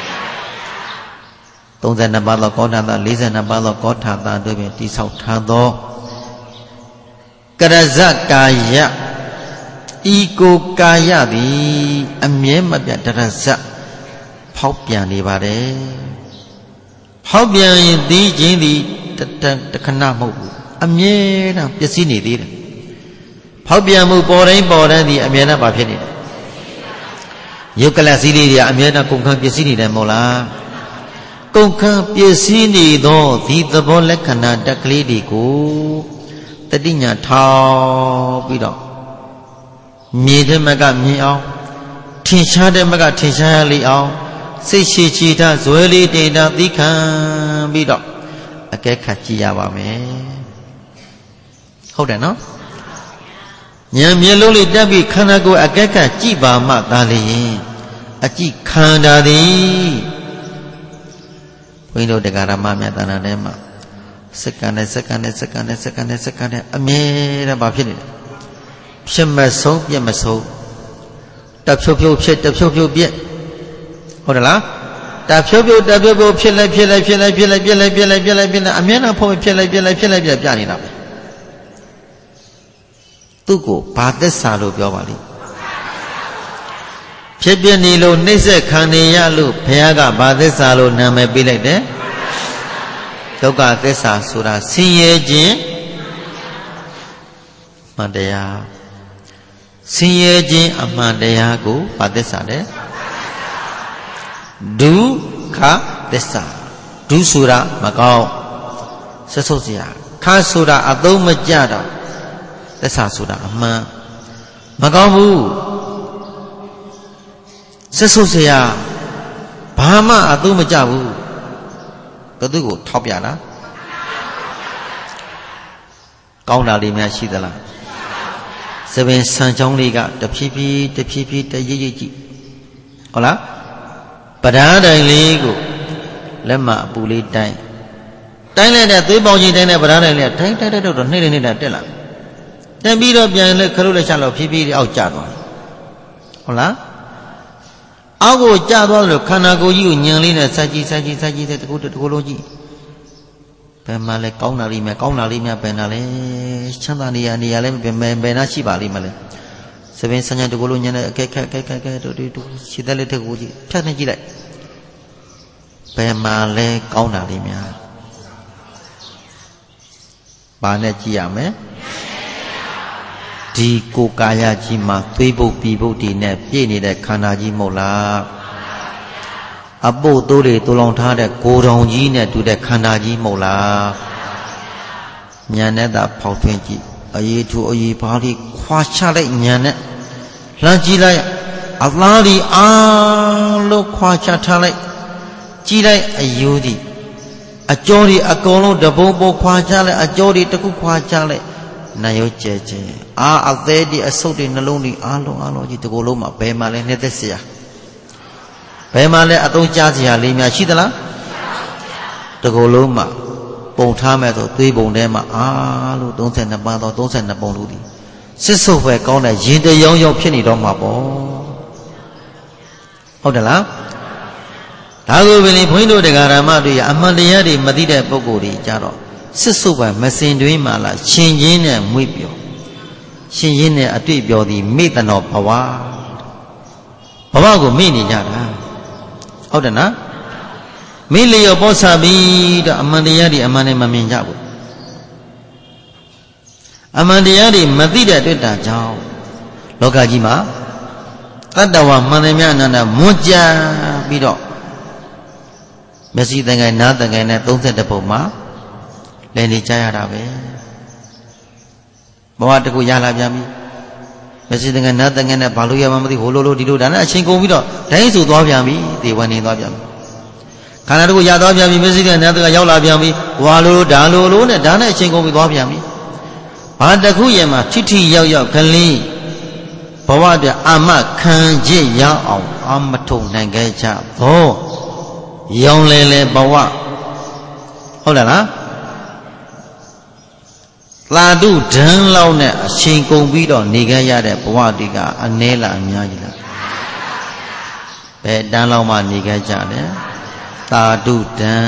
32ပါးသောကောဋ္ဌာသ42ပါးသောကောဋ္ဌာသတို့ဖြင့်တိဆောက်ထားသောကရဇကာယဤကိုကာယသည်အမြဲမပြတ်တရဇဖောက်ပြန်နေပါတယ်ဖောက်ပြန်ရင်ဒီချင်းသည်တခဏမဟုတ်ဘူးအမြဲတမ်းပျက်စီးနေသေးတယ်ဖောက်ပြန်မှုပေါ်တိုင်းဒီအမြဲတမ်းပါဖြစ်နေတယ်ယုတ်ကလစည်းလေးတွေအမြဲတမ်းကုန်ခန်းပျက်စီးနေတယ်မဟုတ်လားကုန်ခန်းပျက်စီးနေသောဒီသဘောလက္ခဏာတက်ကလေးတွေကိုတတိညာထောက်ပြီးတော့မြင်တဲ့မကမြင်အောင်ထင်ရှားတဲ့မကထင်ရှားရလေအောင်စိတ်ရှိချီထားဇွဲလေးတင်တာသိခံပြီးတော့အကဲခတ်ကြည့်ရပါမယ်ဟုတ်တယ်နော်ဉာဏ်မျက်လုံးလေးတက်ပြီးခန္ဓာကိုယ်အကဲခတ်ကြည့်ပါမှသာလျှင်အကြည့်ခန္ဓာသည်ဘုန်းကြီးတို့တရားဓမ္မမြတ်တဏ္ဍာထဲမှာစက္ကန့်နဲ့စက္ကန့်နဲ့စက္ကန့်နဲ့စက္ကန့်နဲ့စက္ကန့်နဲ့အမြဲတမ်းပါဖြစ်နေတယ်ဖြစ်မဆုံးပြက်မဆုံးတဖြုတ်ဖြုတ်ဖြစ်တဖြုတ်ဖြုတ်ပြက်ဟုတ်တယ်လားတဖြုတ်ဖြုတ်ဖြစ်လိုက်ပြက်လိုက်အမြဲတမ်းဖို့ဖြစ်လိုက်ပြက်ပြနေတာပဲသူ့ကိုဘာသစ္စာလို့ပြောပါလိမ့်ဖြစ်ပြနေလို့နှိမ့်ဆက်ခံနေရလို့ဘုရားကဘာသစ္စာလို့နာမည်ပေးလိုက်တယ်ဒုက္ခသစ္စာဆိုတာဆင်းရဲခြင်းမှန်တရားဆင်းရဲခြင်းအမှန်တရားကိုဘာသစ္စာလဲဒုက္ခသစ္စာဒုဆိုတာမကောင်းဆက်ဆုပ်စရာခါဆိုတာအသုံးမကျတော့သစ္စာဆိုတာအမှန်မကောင်းဘူးဆက်ဆုပ်စရာဘာမှအသုံးမကျဘူးဘယ်သူကိုထောက်ပြတာကောင်းတာလေးများရှိသလားသဘင်ဆန်ချောင်းလေးကတဖြည်းဖြည်းတရိပ်ကြည့်ဟုတ်လားပဓာတိုင်လေးကိုလက်မအပူလေးတိုင်းလိုက်တဲ့သွေးပေါင်ကြီးတိုင်းတဲ့ပဓာတိုင်လေးကထိုင်တော့နှိမ့်နေတာတက်လာတက်ပြီးတော့ပြန်လဲခလုတ်လက်ချလို့ဖြည်းဖြည်းအောက်ကျသွားဟုတ်လားအောက်ကိုကျသွားလို့ခန္ဓာကိုယ်ကြီးကိုညံလေးနဲ့စိုက်ကြည့်တဲ့တကူလုံးကြည့်ဘယ်မှာလဲကောင်းတာလေးများဘယ်နာလဲချမ်းသာနေရလဲဘယ်နာရှိပါလိမ့်မလဲသဘင်ဆန်းချတကူလုံးညံတဲ့အကဲတို့ခြေသက်လက်ထက်ကိုကြည့်ဖြတ်နေကြည့်လိုက်ဘယ်မှာလဲကောင်းတာလေးများဘာနဲ့ကြည့်ရမလဲဒီကိုယ်ကာယကြီးမှာသွေးပုတ်ပြီပုတ်ဒီနဲ့ပြည့်နေတဲ့ခန္ဓာကြီးမဟုတ်လားအပုတ်သိုးတွေတူလောင်ထားတဲ့ကိုယ်တော်ကြီးနဲ့တူတဲ့ခန္ဓာကြီးမဟုတ်လားဉာဏ်နဲ့သာဖောက်ထွင်းကြည့်အရေးထူအရေးပါးလေးခွာချလိုက်ဉာဏ်နဲ့လှမ်းကြည့်လိုက်အလားဒီအားလို့ခွာချထားလိုက်ကြည့်လိုက်အယိုးဒီအကျော်ဒီအကုန်လုံးတပုံပုံခွာချလိုက်အကျော်ဒီတစ်ခုခွာချလိုက်နာယောကျဲအသေးဒီအဆုတ်ဒီနှလုံးဒီအားလုံးကြီးတကူလုံးမှာဘယ်မှာလဲနှစ်သက်စရာဘယ်မှာလဲအသုံးချစရာလေးများရှိသလားတကူလုံးမှာပုံထားမဲ့ဆိုသွေးပုံထဲမှာအားလို့32ပါးသော32ပုံလို့ဒီစစ်ဆုပ်ပဲကောင်းတဲ့ရင်တရောင်းဖြစ်နေတော့မှာပေါ့ဟုတ်တယ်လားဒါကိုပဲလေဘုန်းကြီးတို့တရားဓမ္မတွေအမှန်တရားတွေမသိတဲ့ပုဂ္ဂိုလ်တွေကြတော့စစ်ဆုပ်ပဲမစင်တွင်းမှလားရှင်ရင်းနဲ့မွေ့ပြောရှင်ရင်းနဲ့အတွေ့ပြောသည်မေ့တနောဘဝကိုမေ့နေကြတာဟုတ်တယ်နော်မေ့လျော်ပေါ်စားပြီးတော့အမှန်တရားတွေအမှန်နဲ့မမြင်ကြဘူးအမှန်တရားတွေမသိတဲ့အတွက်တာကြောင့်လောကကြီးမှာတတ္တဝါမှန်တယ်များအနန္တမွတ်ကြပြီးတော့မျက်စိတန်ခိုင်နားတန်ခိုင်နဲ့32ပုံမှာလဲနေကြရတာပဲဘဝတကူရလာပြန်ပြီမျက်စိတန်ခိုင်နားတန်ခိုင်နဲ့ဘာလို့ရမှမသိဟိုလိုဒီလိုဒါနဲ့အချိန်ကုန်ပြီးတော့ဒိုင်းဆိုသွားပြန်ပြီဒီဝန်နေသွားပြန်ပြီခန္ဓာတကူရသွားပြန်ပြီမျက်စိတန်ခိုင်နားတန်ခိုင်ရောက်လာပြန်ပြီဝါလိုဒါလိုနဲ့ဒါနဲ့အချိန်ကုန်ပြီးသွားပြန်ပြီဘာတခုရဲ့မှာထိထိရောက်ရောက်ကလေးဘဝတည်းအာမခံကြရအောင်အာမထုံနိုင်ခဲ့ကြသောရောင်လေဘဝဟုတ်လားသာဓုဒံလောက်နဲ့အချိန်ကုန်ပြီးတော့နေခဲ့ရတဲ့ဘဝတိကအနည်းလားအများကြီးလားဘယ်တန်းလောက်မှနေခဲ့ကြတယ်သာဓုဒံ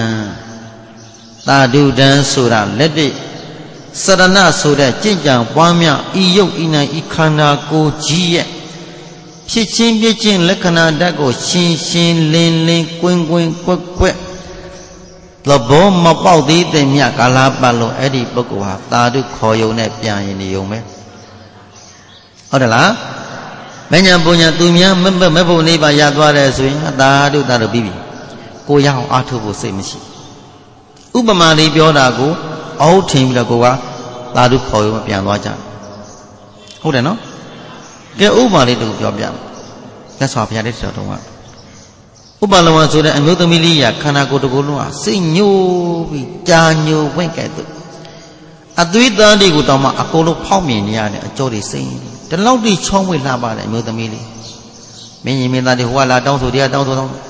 ဆိုတာလက်တွေ့စရဏဆိုတဲ့ကြင်ကြံပွားများဤယုတ်ဤနိုင်ဤခန္ဓာကိုယ်ကြီးရဲ့ဖြစ်ချင်းပြချင်းလက္ခဏာဓာတ်ကိုရှင်းရှင်းလင်းလင်းကွင်းကွင်းကွက်ကွက်သဘောမပေါက်သေးတဲ့မြတ်ကာလပတ်လုံးအဲ့ဒီပုဂ္ဂိုလ်ဟာသာဓုခေါ်ယုံနဲ့ပြန်ရင်နေုံပဲဟုတ်တယ်လားမညာပုံညာသူများမဖို့နေပါရသွားတယ်ဆိုရင်သာဓုပြီးပြီကိုရအောင်အားထုတ်ဖို့စိတ်မရှိဥပမာလေးပြောတာကိုအောက်ထင်ပြီးတော့ကိုကသာဓုခေါ်ယုံပြန်သွားကြဟုတ်တယ်နော်ကဲဥပမာလေးတူပြောပြလက်စွာဘုရားတဲ့တော်တော်ကဥပလဝဆိုတဲ့အမျိုးသမီးလေးရခန္ဓာကိုယ်တစ်ခုလုံးဟာစိတ်ညှိုးပြီးကြာညှိုးဝင့်ကဲ့သို့အသွေးသားတွေကိုတောင်မှအကုန်လုံးဖောက်မြင်နေရတဲ့အကြောတွေစိတ်ဒီလောက်တိချောင်းဝှေ့လှပါတဲ့အမျိုးသမီးလေးမင်းကြီးမင်းသားတွေဟိုကလာတောင်းဆိုတရားတောင်းဆိုတ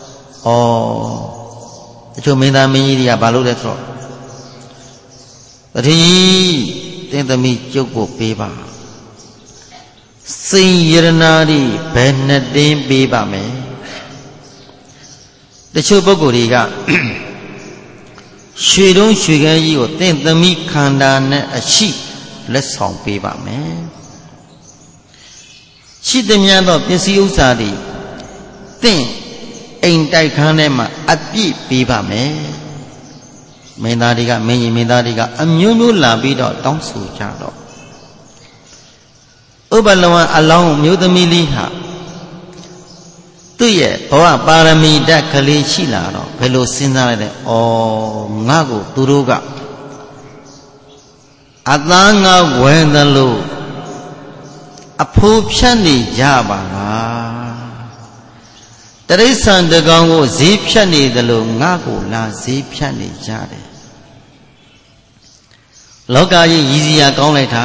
ချို့မင်းသားမင်းကြီးတွေကဘာလုပ်လဲဆိုတော့တတိတင်းသမီးကျုပ်ကိုပေးပါစိတ်ယရနာတွေဘယ်နှစ်တင်းပေးပါမယ်တချို့ပုဂ္ဂိုလ်တွေကရွှေတုံးရွှေခဲကြီးကိုတင်းသမီးခန္ဓာနဲ့အရှိလက်ဆောင်ပေးပါမယ်ရှိသမျှသောပစ္စည်းဥစ္စာတွေတင်းအိမ်တိုက်ခန်းထဲမှာအပြည့်ပေးပါမယ်မင်းသားတွေကမင်းကြီးမင်းသားတွေကအမျိုးမျိုးလာပြီးတော့တောင်းဆိုကြတော့ဥပလဝံအလောင်းမျိုးသမီးလေးဟာသူ့ရဲ့ဘဝပါရမီဓာတ်ကလေးရှိလာတော့ဘယ်လိုစဉ်းစားလိုက်လဲငါ့ကိုသူတို့ကအသားငါဝဲသလိုအဖိုးဖြတ်နေကြပါလားတရိစ္ဆာန်တကောင်ကိုဈေးဖြတ်နေသလိုငါ့ကိုလာဈေးဖြတ်နေကြတယ်လောကကြီးရည်စရာကောင်းလိုက်တာ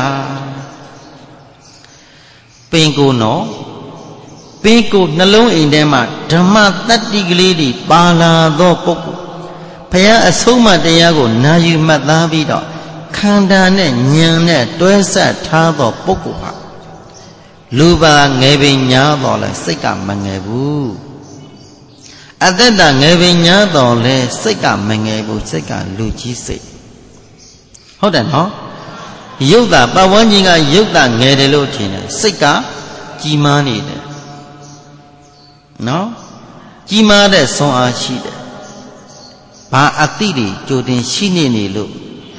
ပင်ကိုနော်ပင်ကိုနှလုံးအိမ်ထဲမှာဓမ္မတတ္တိကလေးတွေပါလာသောပုဂ္ဂိုလ်ဘုရားအဆုံးအမတရားကိုနာယူမှတ်သားပြီးတော့ခန္ဓာနဲ့ဉာဏ်နဲ့တွဲဆက်ထားသောပုဂ္ဂိုလ်ဟာလူပါငယ်ပင်ညာတော်လဲစိတ်ကမငယ်ဘူးအတ္တငယ်ပင်ညာတော်လဲစိတ်ကမငယ်ဘူးစိတ်ကလူကြီးစိတ်ဟုတ်တယ်နော်ယုတ်တာပတ်ဝန်းကျင်ကယုတ်တာငယ်တယ်လို့ထင်တယ်စိတ်ကကြီးမားနေတယ်နော်ကြီးမားတဲ့ဆွမ်းအားရှိတယ်ဘာအတိတွေကြိုတင်ရှိနေလို့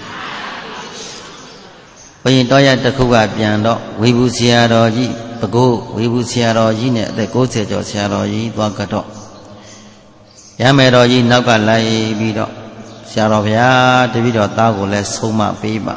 ဘုရင်တော်ရတစ်ခုကပြန်တော့ဝေဘူးဆရာတော်ကြီးပဲခူးဝေဘူးဆရာတော်ကြီးနဲ့အသက်60ကျော်ဆရာတော်ကြီးသွားကတော့ရမယ်တော်ကြီးနောက်ကလိုက်ပြီးတော့ဆရာတော်ဗျာတပည့်တော်သားကိုလည်းဆုံးမပေးပါ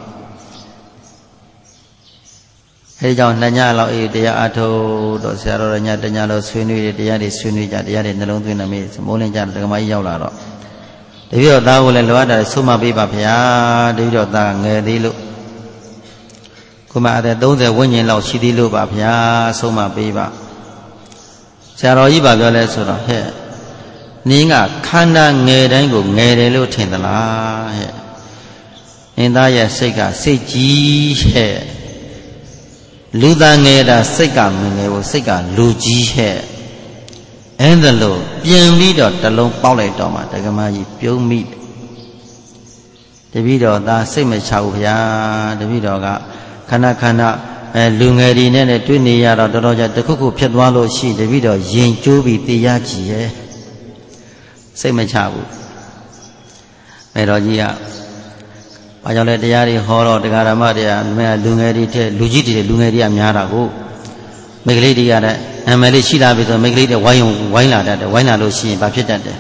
အဲဒီကြောင့်2ညလောက်တရားအထုတ်တော့ဆရာတော်ညတညလောက်ဆွေးနွေးတယ်တရားတွေဆွေးနွေးကြတရားတွေနှလုံးသွင်းနေပြီမိုးလင်းကြဒကမကြီးရောက်လာတော့တပည့်တော်သားကိုလည်းလိုအပ်တာဆုံးမပေးပါဗျာတပည့်တော်သားငယ်သေးလို့ခုမှအသက်30ဝန်းကျင်လောက်ရှိသေးလို့ပါဗျာဆုံးမပေးပါဆရာတော်ကြီးပါပြောလဲဆိုတော့ဟဲ့နင်းကခန္ဓာငယ်တိုင်းကိုငယ်တယ်လို့ထင်သလားဟဲ့နင်းသားရဲ့စိတ်ကစိတ်ကြီးဟဲ့လူသားငယ်တာစိတ်ကမငယ်ဘူးစိတ်ကလူကြီးဟဲ့အဲ့ဒါလို့ပြင်ပြီးတော့တလုံးပေါက်လိုက်တော့မှဒကမကြီးပြုံးမိတပည့်တော်သားစိတ်မချဘူးဗျာတပည့်တော်ကခဏလူငယ်တွေနဲ့တွေ့နေရတော့တော်တော်ကြာတခုခုဖြစ်သွားလို့ရှိတပည့်တော်ရင်ကျိုးပြီးတရားကြည့်ရဲ့စိတ်မချဘူးမေတော်ကြီးကဘာကြောင့်လဲတရားတွေဟောတော့တရားဓမ္မတရားလူငယ်တွေထက်လူကြီးတွေလူငယ်တွေကများတာကိုမိကလေးတွေကလည်းအမလေးရှိလာပြီဆိုမိကလေးတွေဝိုင်းလာတတ်တယ်ဝိုင်းလာလို့ရှိရင်ဘာဖြစ်တတ်တယ်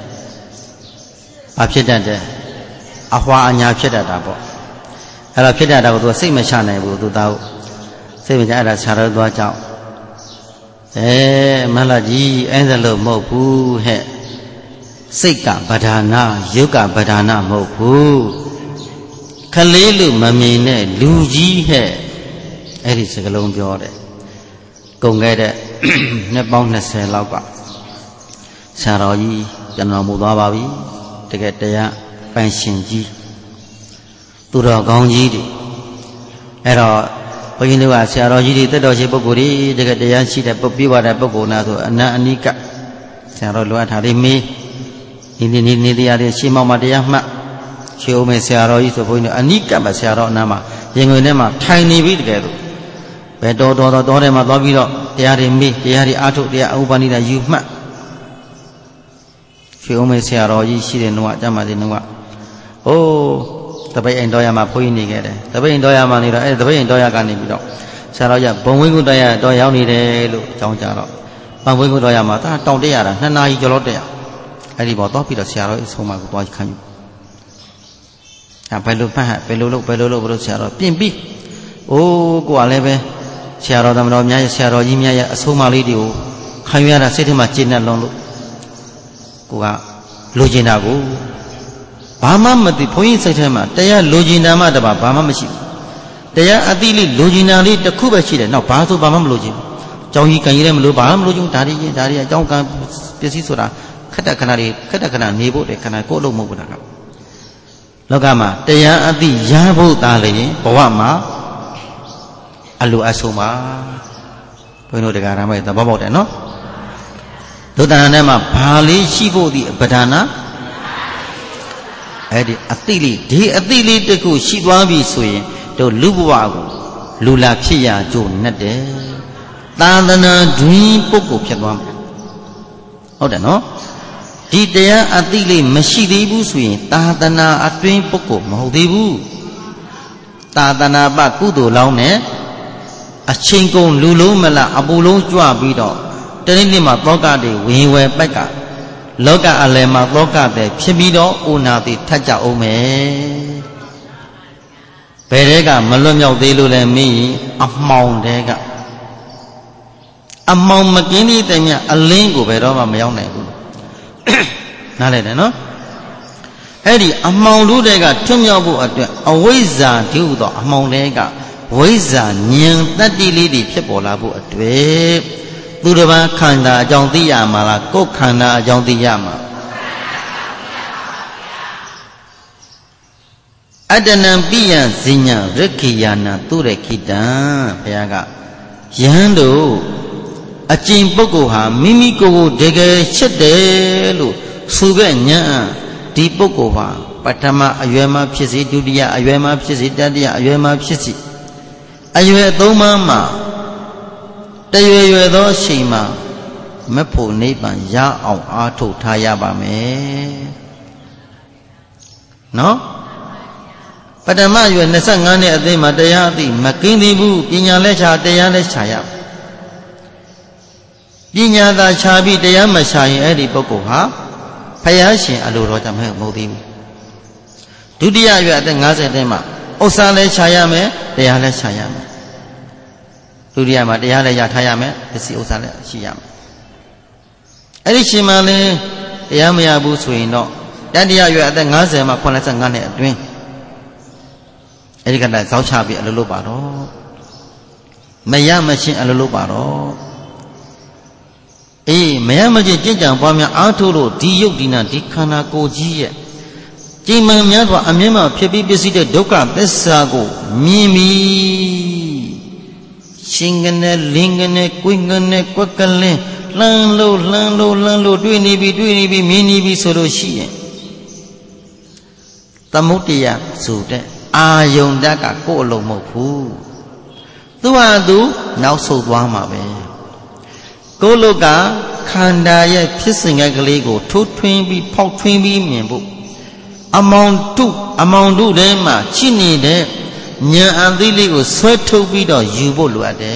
အဟွာအညာဖြစ်တတ်တာပေါ့အဲ့တော့ဖြစ်တတ်တာကိုသူစိတ်မချနိုင်ဘူးသူသားစိတ်မချအဲ့ဒါဆရာတော်သွားကြောက်မလာကြီးအဲ့ဒါလို့မဟုတ်ဘူးဟဲ့စိတ်ကပဓာနာယုတ်ကပဓာနာမဟုတ်ဘူးခ Kalilu mamine luji he. Eri segalong biore. Kongere nepang nese lauka. Saroyi jangan muda babi. Dekat dia pensiunji. Turah gangji di. Era begini wah saroyi di tu dosi pukuri dekat dia si dapat biwa dapat guna tu anak nikah. Saroyi luar hari mi. Ini dia ada si mama dia mak. Siapa saroyi tu pun nikah saroyi nama. Yang ini nama tiny bit gitu. Betul dia mak tahu bila dia hari mi dia hari atuk dia ubani dah yumak. Siapa saroyi si dia nuak jama dia nuak. Oh, tapi Indoya mak pun ini gitu. Tapi Indoya mak ni dah. Tapi Indoya kan ni bila. Saroyi bangui ku doya ni deh lu jauh jauh. Bangui ku doya mak tak tahu dia dah. Nana hijau lot dia. Hari bawa bila saroyi semua ku tuai kanyu. Perlu perlu siaro pimpi. Oh, gua lebe siaro dalam domnya siaro jimnya ya semua lidiu. Kami ada seti macam ni lalu. Gua lojina gua. Bama mati poin saja mah. Dia lojina mah ada bama masih. Dia adili lojina ni tak kubah sih. Nak bahasa bama lojin. Jauh ikan ini melu bama lojin dari jauh kan pesi surah. Kata kena nibu deh kena kolom mau beragam. Logama, dia adi jabu tali, bawa ma, alu asuma, penuh dengan ramai, tak bawa deh, no? Tu tanah nama bali sibu di badana, di atili teku siwa bisui, tu lubu aku, lula pia jo nade, tanah dui pokok piawam, oh deh, no? Di dia atili masih dibu sui, tahdana atui pokok mau dibu, tahdana baku tu laune, acingkong lulu mela abulong jua bido, terini mat loka de wihwe peka, loka ale mat loka de pibido unati taja ome, perega melum yau dilu le mi amau dega, amau makini tanya alingu berapa mayau neku. Nah leh, no? Heri amau lu dega cuma bu ada awizah diu do amau dega awizah nyeng tadi lidi pebola bu ada. Tu depan khanda jauh dia malah kok khanda jauh dia mah. Ada nabi yang zinya rekiana tu rekida, payah yang tu. Acing pokok ha mimi ko dega cede lu subenya di pokok ha pertama ayuema pisi dunia ayuema pisi tadi ayuema pisi ayue tu mama ayue tu sima mepu ni ban ya au atu thaya ba me no pertama ayue nesa ngane ati madaya ati makin dibu pinya le cha daya le chaya Pinya dah cabi dia masai di pokok ha, payah alur macam mau diu. Tu dia juga ada ngaji tema. Usah le caya me, dia le caya me. Tu dia mah dia le jataya me, besi usah le siam. Adi cima le dia maya busui no. Dan dia juga ada ngaji mah pun le sangat le tuin. Adi kata jauh cabi alur baro. Maya macam alur baro. Maya macam jenjang pamnya aturu diuk dina dikana koji. Cuma maya tu amnya pihak besi dia doka besago mimi, singene, lingene, kuingene, kuakale, langlo, dua nibi, mini solusi. Tamutia sudah ayung dah kolom mahu. Tuan tu nak sudah mabe. Kologa kandaya pisinga kelego tu twinbi pok twinbi mienbu among du de ma chini de nya andili ko swet thuk pi do yu bo lo at de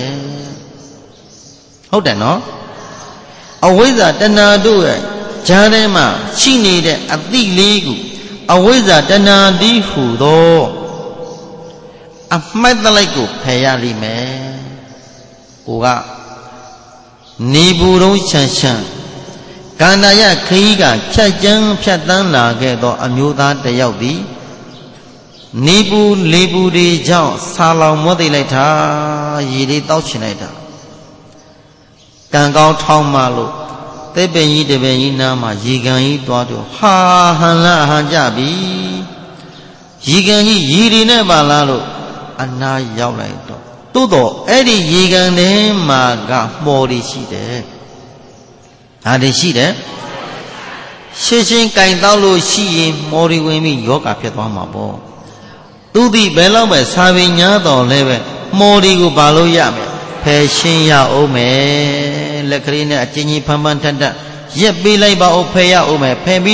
ဟုတ်တယ်နော်အဝိဇ္ဇာတဏှာတို့ရဲ့ဈာထဲမှာရှိနေတဲ့အတိလေးကိုအဝိဇ္ဇာတဏှာတိဟုသောအမှတ်တလိုက်ကိုဖယ်ရလိမ့်မယ်ကိုကနေဘူးတုံးချမ်းချမ်းကန္တာယခရီးကဖြတ်တန်းလာခဲ့သောအမျိုးသားတစ်ယောက်သည် Nibu lebu de jao salau modelaita yidi tauchinaita. Gangao tau malu tebenyi tebenyi nama yiganyi tuadu ha hanla hanjabi yiganyi yiri ne balalu anna yau lai to tudo edi yigan ne maga mori shide adi shide shishin kain tau lu shi mori wimi yoga phit twa ma po tudi bel law be sa pi nya taw le be mori ko ba lo ya me phe shin ya au me let kali ne a chin ji phan phan tat tat yet pi lai ba au phe ya au me phe pi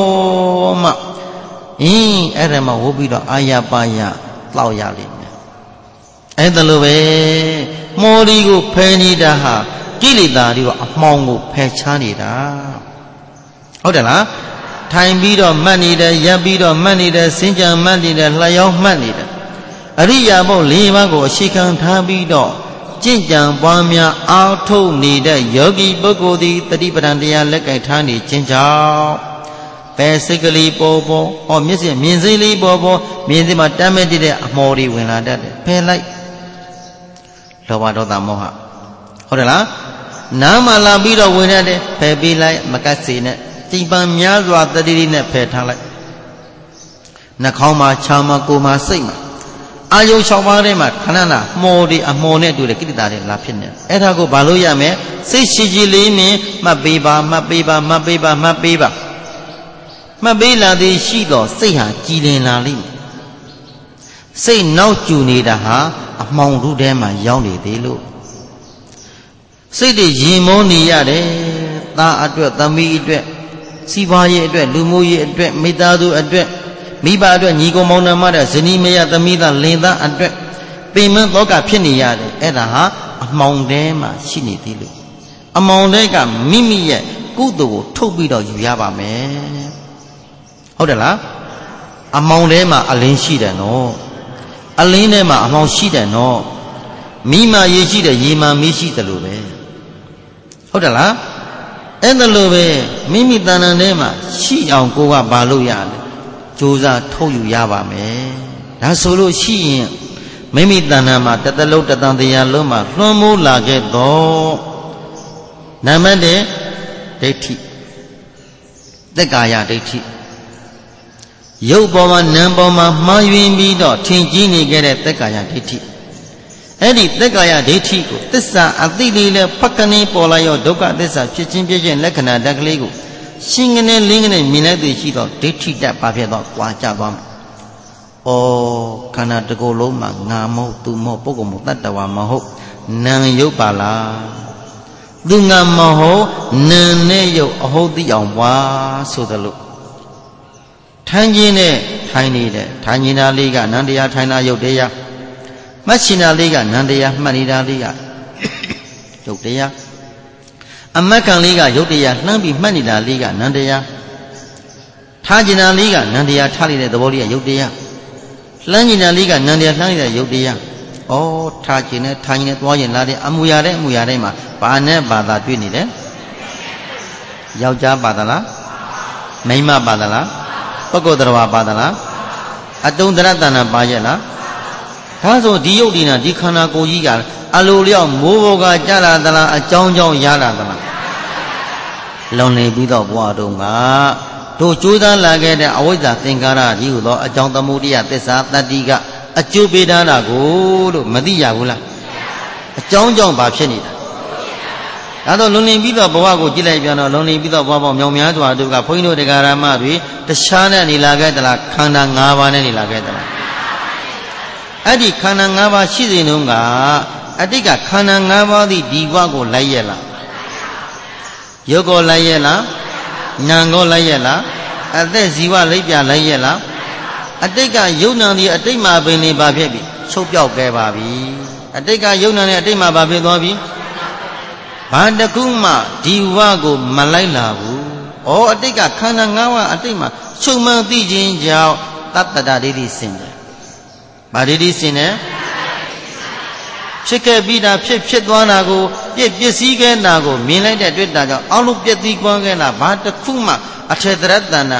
do maအဲ့ဒါမှဝုတ်ပြီးတော့အာရပါရလောက်ရလိမ့်မယ်အဲ့ဒါလိုပဲမော်ဒီကိုဖယ်နေတာဟာကိလေသာတွေကိုအမှောင်ကိုဖယ်ရှားနေတာဟုတ်တယ်လားထိုင်ပြီးတော့မှတ်နေတယ်ရပ်ပြီးတော့မှတ်နေတယ်စင်ကြံမှတ်နေတယ်လျှောက်မှတ်နေတယ်အရိယာဘုတ်၄ပါးကိုအရှိခံထားပြီးတော့ကျင့်ကြံပွားများအားထုတ်နေတဲ့ယောဂီပုဂ္ဂိုလ်သည်တတိပဒံတရားလက်ကင်ထားနေခြင်းကြောင့်ပဲစိတ်ကလေးပေါ်ပေါ်ဟောမျက်စိမြင်စိတ်လေးပေါ်ပေါ်မြင်စိတ်မှာတမ်းမဲ့တဲ့အမော်တွေဝင်လာတတ်တယ်ဖယ်လိုက်လောဘဒေါသမောဟဟုတ်တယ်လားနားမှာလာပြီးတော့ဝင်ရတယ်ဖယ်ပေးလိုက်မကတ်စေနဲ့ကြည်ပံများစွာတတိတိနဲ့ဖယ်ထားလိုက်နှာခေါင်းမှာခြာမှာကိုယ်မှာစိတ်မှာအာယု၆ပါးထဲမှာခဏနာမှော်တွေအမော်နဲ့တူတဲ့ကိလေသာတွေလာဖြစ်နေအဲ့ဒါကိုဘာလို့ရမလဲစိတ်ရှိရှိလေးနဲ့မှတ်ပေးပါမှတ်ပေးပါမှတ်ပေးပါမှတ်ပေးပါမှတ်ပေးလာသည်ရှိတော့စိတ်ဟာကြည်လင်လာလိမ့်မယ်စိတ်နောက်ကျနေတာဟာအမှောင်ထုထဲမှာရောက်နေသေးလို့စိတ်တွေရင်မောနေရတယ်သားအတွက်သမီးအတွက်စီးပွားရေးအတွက်လူမှုရေးအတွက်မိသားစုအတွက်မိဘအတွက်ညီကောင်မောင်နှမတဲ့ဇနီးမယားသမီးသားလင်သားအတွက်ပင်မသောကဖြစ်နေရတယ်အဲ့ဒါဟာအမှောင်ထဲမှာရှိနေသေးလို့အမှောင်ထဲကမိမိရဲ့ကုသိုလ်ကိုထုတ်ပြီးတော့ယူရပါမယ်ဟုတ်တယ်လားအမောင်ထဲမှာအလင်းရှိတယ်နော်အလင်းထဲမှာအမောင်ရှိတယ်နော်မိမာရေရှိတယ်ရေမာမီးရှိတယ်လို့ပဲဟုတ်တယ်လားအဲ့ဒါလိုပဲမိမိတဏ္ဍာထဲမှာရှိအောင်ကိုကဘာလို့ရလဲကြိုးစားထုတ်ယူရပါမယ်ဒါဆိုလို့ရှိရင်မိမိတဏ္ဍာမှာတသက်လုံးတသံတရားလုံးမှာလွှမ်းမိုးလာခဲ့တော့နံပါတ်1ဒိဋ္ဌိသက်ကာယဒိဋ္ဌိရုပ်ပေါ်မှာနာမ်ပေါ်မှာမှားယွင်းပြီးတော့ထင်ကြီးနေခဲ့တဲ့သက်ကာယဒိဋ္ဌိအဲ့ဒီသက်ကာယဒိဋ္ဌိကိုသစ္စာအသိလေးနဲ့ဖက်ကနေပေါ်လာရောဒုက္ခသစ္စာဖြစ်ခြင်းပြည့်ခြင်းလက္ခဏာတက်ကလေးကိုရှင်းကနေလင်းကနေမြင်လိုက်သိရှိတော့ဒိဋ္ဌိတက်ပါဖြစ်တော့ကြွားကြသွားမှာ။ဩခန္ဓာတစ်ကိုယ်လုံးမှာငါမဟုတ်သူမဟုတ်ပုဂ္ဂိုလ်မဟုတ်တတ္တဝါမဟုတ်နာမ်ရုပ်ပါလား။သူငါမဟုတ်နာမ်နဲ့ရုပ်အဟုတ်သိအောင်ဝါဆိုသလိုထိုင်ခြင်းနဲ့ထိုင်နေတဲ့ထိုင်နေတာလေးကနန္တရားထိုင်တာရုပ်တရားမှတ်ရှင်တာလေးကနန္တရားမှတ်နေတာလေးကရုပ်တရားအမက်ကံလေးကရုပ်တရားလှမ်းပြီးမှတ်နေတာလေးကနန္တရားထားကျင်တာလေးကနန္တရားထားနေတဲ့သဘောလေးကရုပ်တရားလှမ်းကျင်တာလေးကနန္တရားလှမ်းနေတဲ့ရုပ်တရားဩထားကျင်နဲ့ထိုင်ကျင်နဲ့သွားကျင်လာတဲ့အမူအရာတဲ့အမူအရာတိုင်းမှာဘာနဲ့ဘာသာတွေ့နေတယ်ယောက်ျားပါသလားမိန်းမပါသလားပုဂ္ဂိုလ်တရားပါသလားအတုံးတရတဏပါရဲ့လားဒါဆိုဒီယုတ်ဒီနာဒီခန္ဓာကိုယ်ကြီးကအလိုလျောက်မိုးဘောကကြလာသလားအကြောင်းကြောင့်ရလာသလားလုံနေပြီးတော့ဘဝတုန်းကတို့ကြိုးစားလာခဲ့တဲ့အဝိဇ္ဇာသင်္ကာရကြီးဟူသောအကြောင်းသမုဒိယသစ္စာတတ္တိကအကျိုးပေးထားတာကိုလို့မသိရဘူးလားအကြောင်းကြောင့်ဘာဖြစ်နေတာဒါတော့လုံနေပြီးတော့ဘဝကိုကြည့်လိုက်ပြန်တော့လုံနေပြီးတော့ဘဝပေါင်းမြောင်များစွာတို့ကဘုန်းကြီးတို့တရားဓမ္မတွေတခြားနဲ့နေလာခဲ့သလားခန္ဓာ၅ပါးနဲ့နေလာခဲ့သလားအဲ့ဒီခန္ဓာ၅ပါးရှိစဉ်တုန်းကအတိတ်ကခန္ဓာ၅ပါးသည်ဒီဘဝကိုလိုက်ရလားရုပ်ကိုလိုက်ရလားနာမ်ကိုလိုက်ရလားအသက်ဇီဝလိပ်ပြလိုက်ရလားအတိတ်ကယုံနာသည်အတိတ်မှာပင်နေပါဖြစ်ပြီချုပ်ပြောက်ခဲ့ပါပြီအတိတ်ကယုံနာနဲ့အတိတ်မှာပါဖြစ်သွားပြီဘာတခုမှဒီဝကိုမလိုက်လာဘူး။ဩအတိတ်ကခန္ဓာ၅ပါးအတိတ်မှာချုပ်မှန်သိခြင်းကြောင့်တတ္တဒိဋ္ဌိစင်တယ်။ဘာဒိဋ္ဌိစင်တယ်။ဖြစ်ခဲ့ပြီးတာဖြစ်သွားတာကိုပစ္စည်းခဲ့တာကိုမြင်လိုက်တဲ့တွေ့တာကြောင့်အောက်လို့ပြည့်စည်ကွမ်းခဲ့တာဘာတခုမှအထေတရတဏ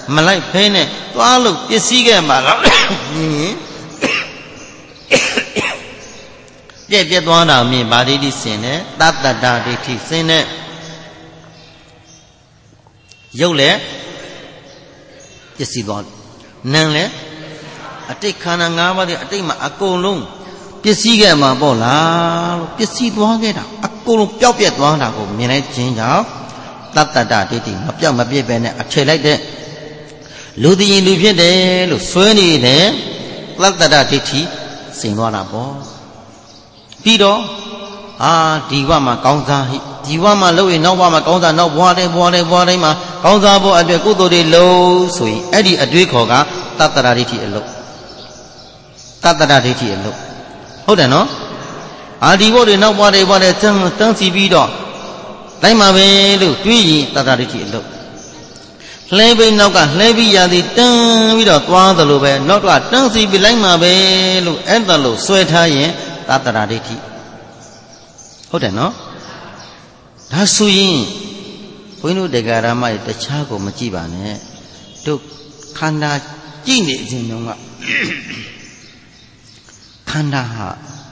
မလိုက်ဖဲနဲ့သွားလို့ပစ္စည်းကမှာတော့ပြက်သွားတာမြင်ဗာဒိဋ္ဌိစင်တဲ့သတ္တတဒိဋ္ဌိစင်တဲ့ရုပ်လည်းပစ္စည်းသွားနံလည်းအတိတ်ခန္ဓာ၅ပါးရဲ့အတိတ်မှာအကုန်လုံးပစ္စည်းကမှာပေါ့လားလို့ပစ္စည်းသွားခဲ့တာအကုန်လုံးပျောက်ပြက်သွားတာကိုမြင်လိုက်ခြင်းကြောင့်သတ္တတဒိဋ္ဌိမပြောက်မပြည့်ပဲနဲ့အထည်လိုက်တဲ့လူတည်ရင်လူဖြစ်တယ်လို့ဆွဲနေတဲ့သတ္တတဒိဋ္ဌိစိန်သွားတာပေါ့ပြီးတော့ဒီဘဝမှာကောင်းစားဟိဒီဘဝမှာလို့ရင်နောက်ဘဝမှာကောင်းစားနောက်ဘဝတိုင်းမှာကောင်းစားဖို့အတွက်ကုသိုလ်တွေလုပ်ဆိုရင်အဲ့ဒီအတွေးခေါ်ကသတ္တတဒိဋ္ဌိအလုပ်သတ္တတဒိဋ္ဌိအလုပ်ဟုတ်တယ်နော်ဒီဘဝတွေနောက်ဘဝတွေတန်းစီပြီးတော့လိုက်မှာပဲလို့တွေးရင်သတ္တတဒိဋ္ဌိအလုပ်လှဲပြီးနောက်ကလှဲပြီးရသည်တန်းပြီးတော့သွားသလိုပဲနောက်ကတန်းစီပြီးလိုက်မှာပဲလို့အဲ့ဒါလို့ဆွဲထားရင်သတ္တတဒိဋ္ဌိဟုတ်တယ်နော်ဒါဆိုရင်ဘုန်းကြီးတို့တရားဓမ္မတွေတခြားကိုမကြည့်ပါနဲ့တို့ခန္ဓာကြည့်နေခြင်းတုန်းကခန္ဓာဟာ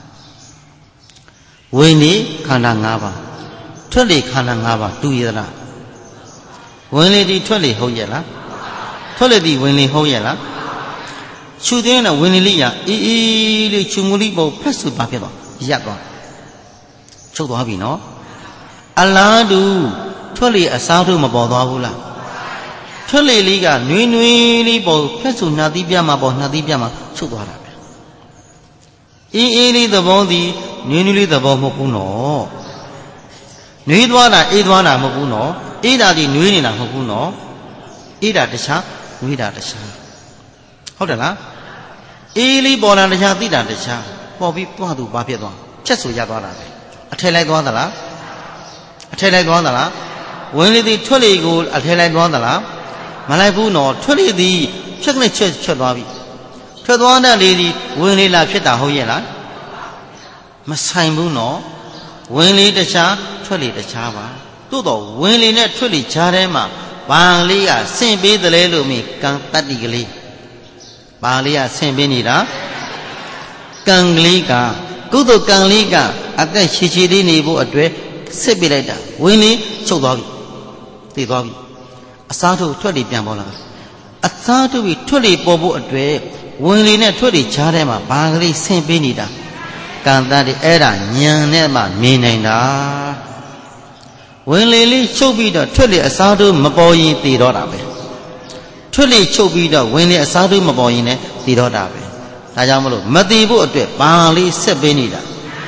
ဝိနည်းခန္ဓာ၅ပါးထွက်လေခန္ဓာ၅ပါးတူရလားဝင်လေဒီထွက်လေဟုတ်ရဲ့လားထွက်လေဒီဝင်လေဟုတ်ရဲ့လားခြုသိတဲ့ဝင်လေလေးရအေးအေးလေးခြုံမူလေးပေါ်ဖက်စုပါဖြစ်သွားရပ်သွားချုပ်သွားပြီနော်အလားတူထွက်လေအစားတို့မပေါ်သွားဘူးလားထွက်လေလေးကနွေးနွေးလေးပေါ်ဖက်စုနှာသီးပြမှာပေါ်နှာသီးပြမှာချုပ်သွားတာပဲအေးအေးလေးသဘောသည်နွေးနွေးလေးသဘောမဟုတ်ဘူးနော်နွေးသွားတာအေးသွားတာမဟုတ်ဘူးနော်အေးတာဒီနွေးနေတာမဟုတ်ဘူးနော်အေးတာတခြားနွေးတာတခြားဟုတ်တယ်လားအေးလေးပေါ်လာတခြားသိတာတခြားပေါ်ပြီးတွားသူဘာဖြစ်သွားချက်ဆူရသွားတာပဲအထည်လိုက်သွားသလားအထည်လိုက်သွားသလားဝင်လေသည်ထွက်လေကိုအထည်လိုက်သွားသလားမလိုက်ဘူးနော်ထွက်လေသည်ဖြက်နဲ့ချက်သွားပြီထွက်သွားတဲ့လေသည်ဝင်လေလာဖြစ်တာဟုတ်ရဲ့လားမဆိုင်ဘူးနော်ဝင်လေတခြားထွက်လေတခြားပါသို့တော့ဝင်လေနဲ့ထွက်လေခြားထဲမှာဘာလေးကဆင့်ပေးတယ်လဲလို့မြင်ကံတတ္တိကလေးဘာလေးကဆင့်ပေးနေတာကံကလေးကကုသိုလ်ကံလေးကအသက်ရှည်ရှည်လေးနေဖို့အတွက်စစ်ပေးလိုက်တာဝင်လေချုပ်သွားပြီသိသွားပြီအစားထုတ်ထွက်လေပြန်ပေါ်လာအစားထုတ်ပြီးထွက်လေပေါ်ဖို့အတွက်ဝင်လေနဲ့ထွက်လေခြားထဲမှာဘာကလေးဆင့်ပေးနေတာကံတတ္တိအဲ့ဒါဉာဏ်နဲ့မှမြင်နိုင်တာဝင်လေလေးချုပ်ပြီးတော့ထွက်လေအစားထုတ်မပေါ်ရင်သိတော့တာပဲထွက်လေချုပ်ပြီးတော့ဝင်လေအစားထုတ်မပေါ်ရင်လည်းသိတော့တာပဲဒါကြောင့်မလို့မသိဖို့အတွက်ဘာလေးဆက်ပေးနေတာ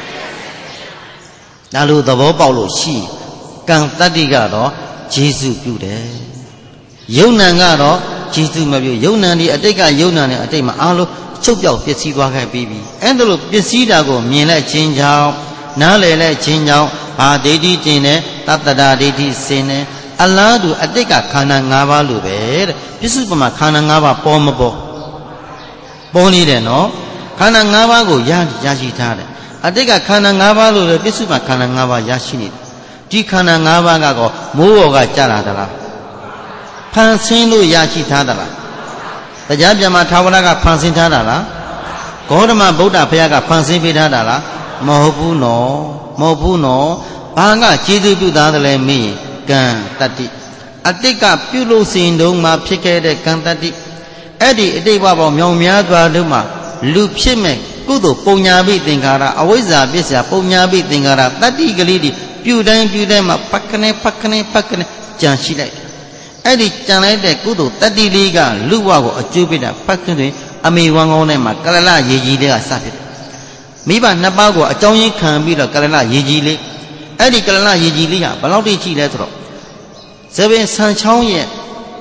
ဒါလိုသဘောပေါက်လို့ရှိကံတတ္တိကတော့ကျေစုပြုတယ်ယုံ nant ကတော့ကျေစုမပြုယုံ nant ဒီအတိတ်ကယုံ nant နဲ့အတိတ်မှာအားလုံးချုပ်ပြောက်ပျက်စီးသွားခဲ့ပြီးပြီအဲ့ဒါလို့ပျက်စီးတာကိုမြင်လိုက်ခြင်းကြောင့်နားလည်လိုက်ခြင်းကြောင့်ဘာဒိဋ္ဌိတင်တယ်တတ္တဒဒိဋ္ဌိစင်တယ်အလားတူအတိတ်ကခန္ဓာ၅ပါးလိုပဲတဲ့ပြစ္စုပ္ပန်မှာခန္ဓာ၅ပါးပေါ်မပေါ်ပေါ်နေတယ်နော်ခန္ဓာ၅ပါးကိုရရှိထားတယ်အတိတ်ကခန္ဓာ၅ပါးလိုလေပြစ္စုပ္ပန်ခန္ဓာ၅ပါးရရှိနေတယ်ဒီခန္ဓာ၅ပါးကတော့မိုးပေါ်ကကြလာသလားဖန်ဆင်းလို့ရရှိထားသလားတရားပြန်မှာထာဝရကဖန်ဆင်းထားတာလားဂေါတမဗုဒ္ဓဘုရားကဖန်ဆင်းပေးထားတာလားမဟုတ်ဘူးနော်မဟုတ်ဘူးနော်ဘာကကျေးဇူးပြုသားတယ်လဲမင်းကံတတ္တိအတိတ်ကပြုလို့စဉ်တုန်းမှာဖြစ်ခဲ့တဲ့ကံတတ္တိအဲ့ဒီအတိတ်ဘဝပေါင်းမြောင်များစွာတို့မှာလူဖြစ်မဲ့ကုသိုလ်ပုံညာပိသင်္ခါရအဝိဇ္ဇာပစ္စယပုံညာပိသင်္ခါရတတ္တိကလေးတွေပြုတိုင်းမှာဖက်ခနဲ့ကြံရှိလိုက်အဲ့ဒီကြံလိုက်တဲ့ကုသိုလ်တတ္တိလေးကလူဘဝကိုအကျိုးပေးတာဖက်ခနဲ့အမေဝမ်းကောင်းထဲမှာကလလရေကြီးလေးကစဖြစ်တယ်မိဘနှစ်ပါးကိုအကြောင်းရင်းခံပြီးတော့ကလလရေကြီးလေးအဲ့ဒီကလလရေကြီးလေးကဘယ်လောက်တိရှိလဲဆိုတော့သပင်ဆန်ချောင်းရဲ့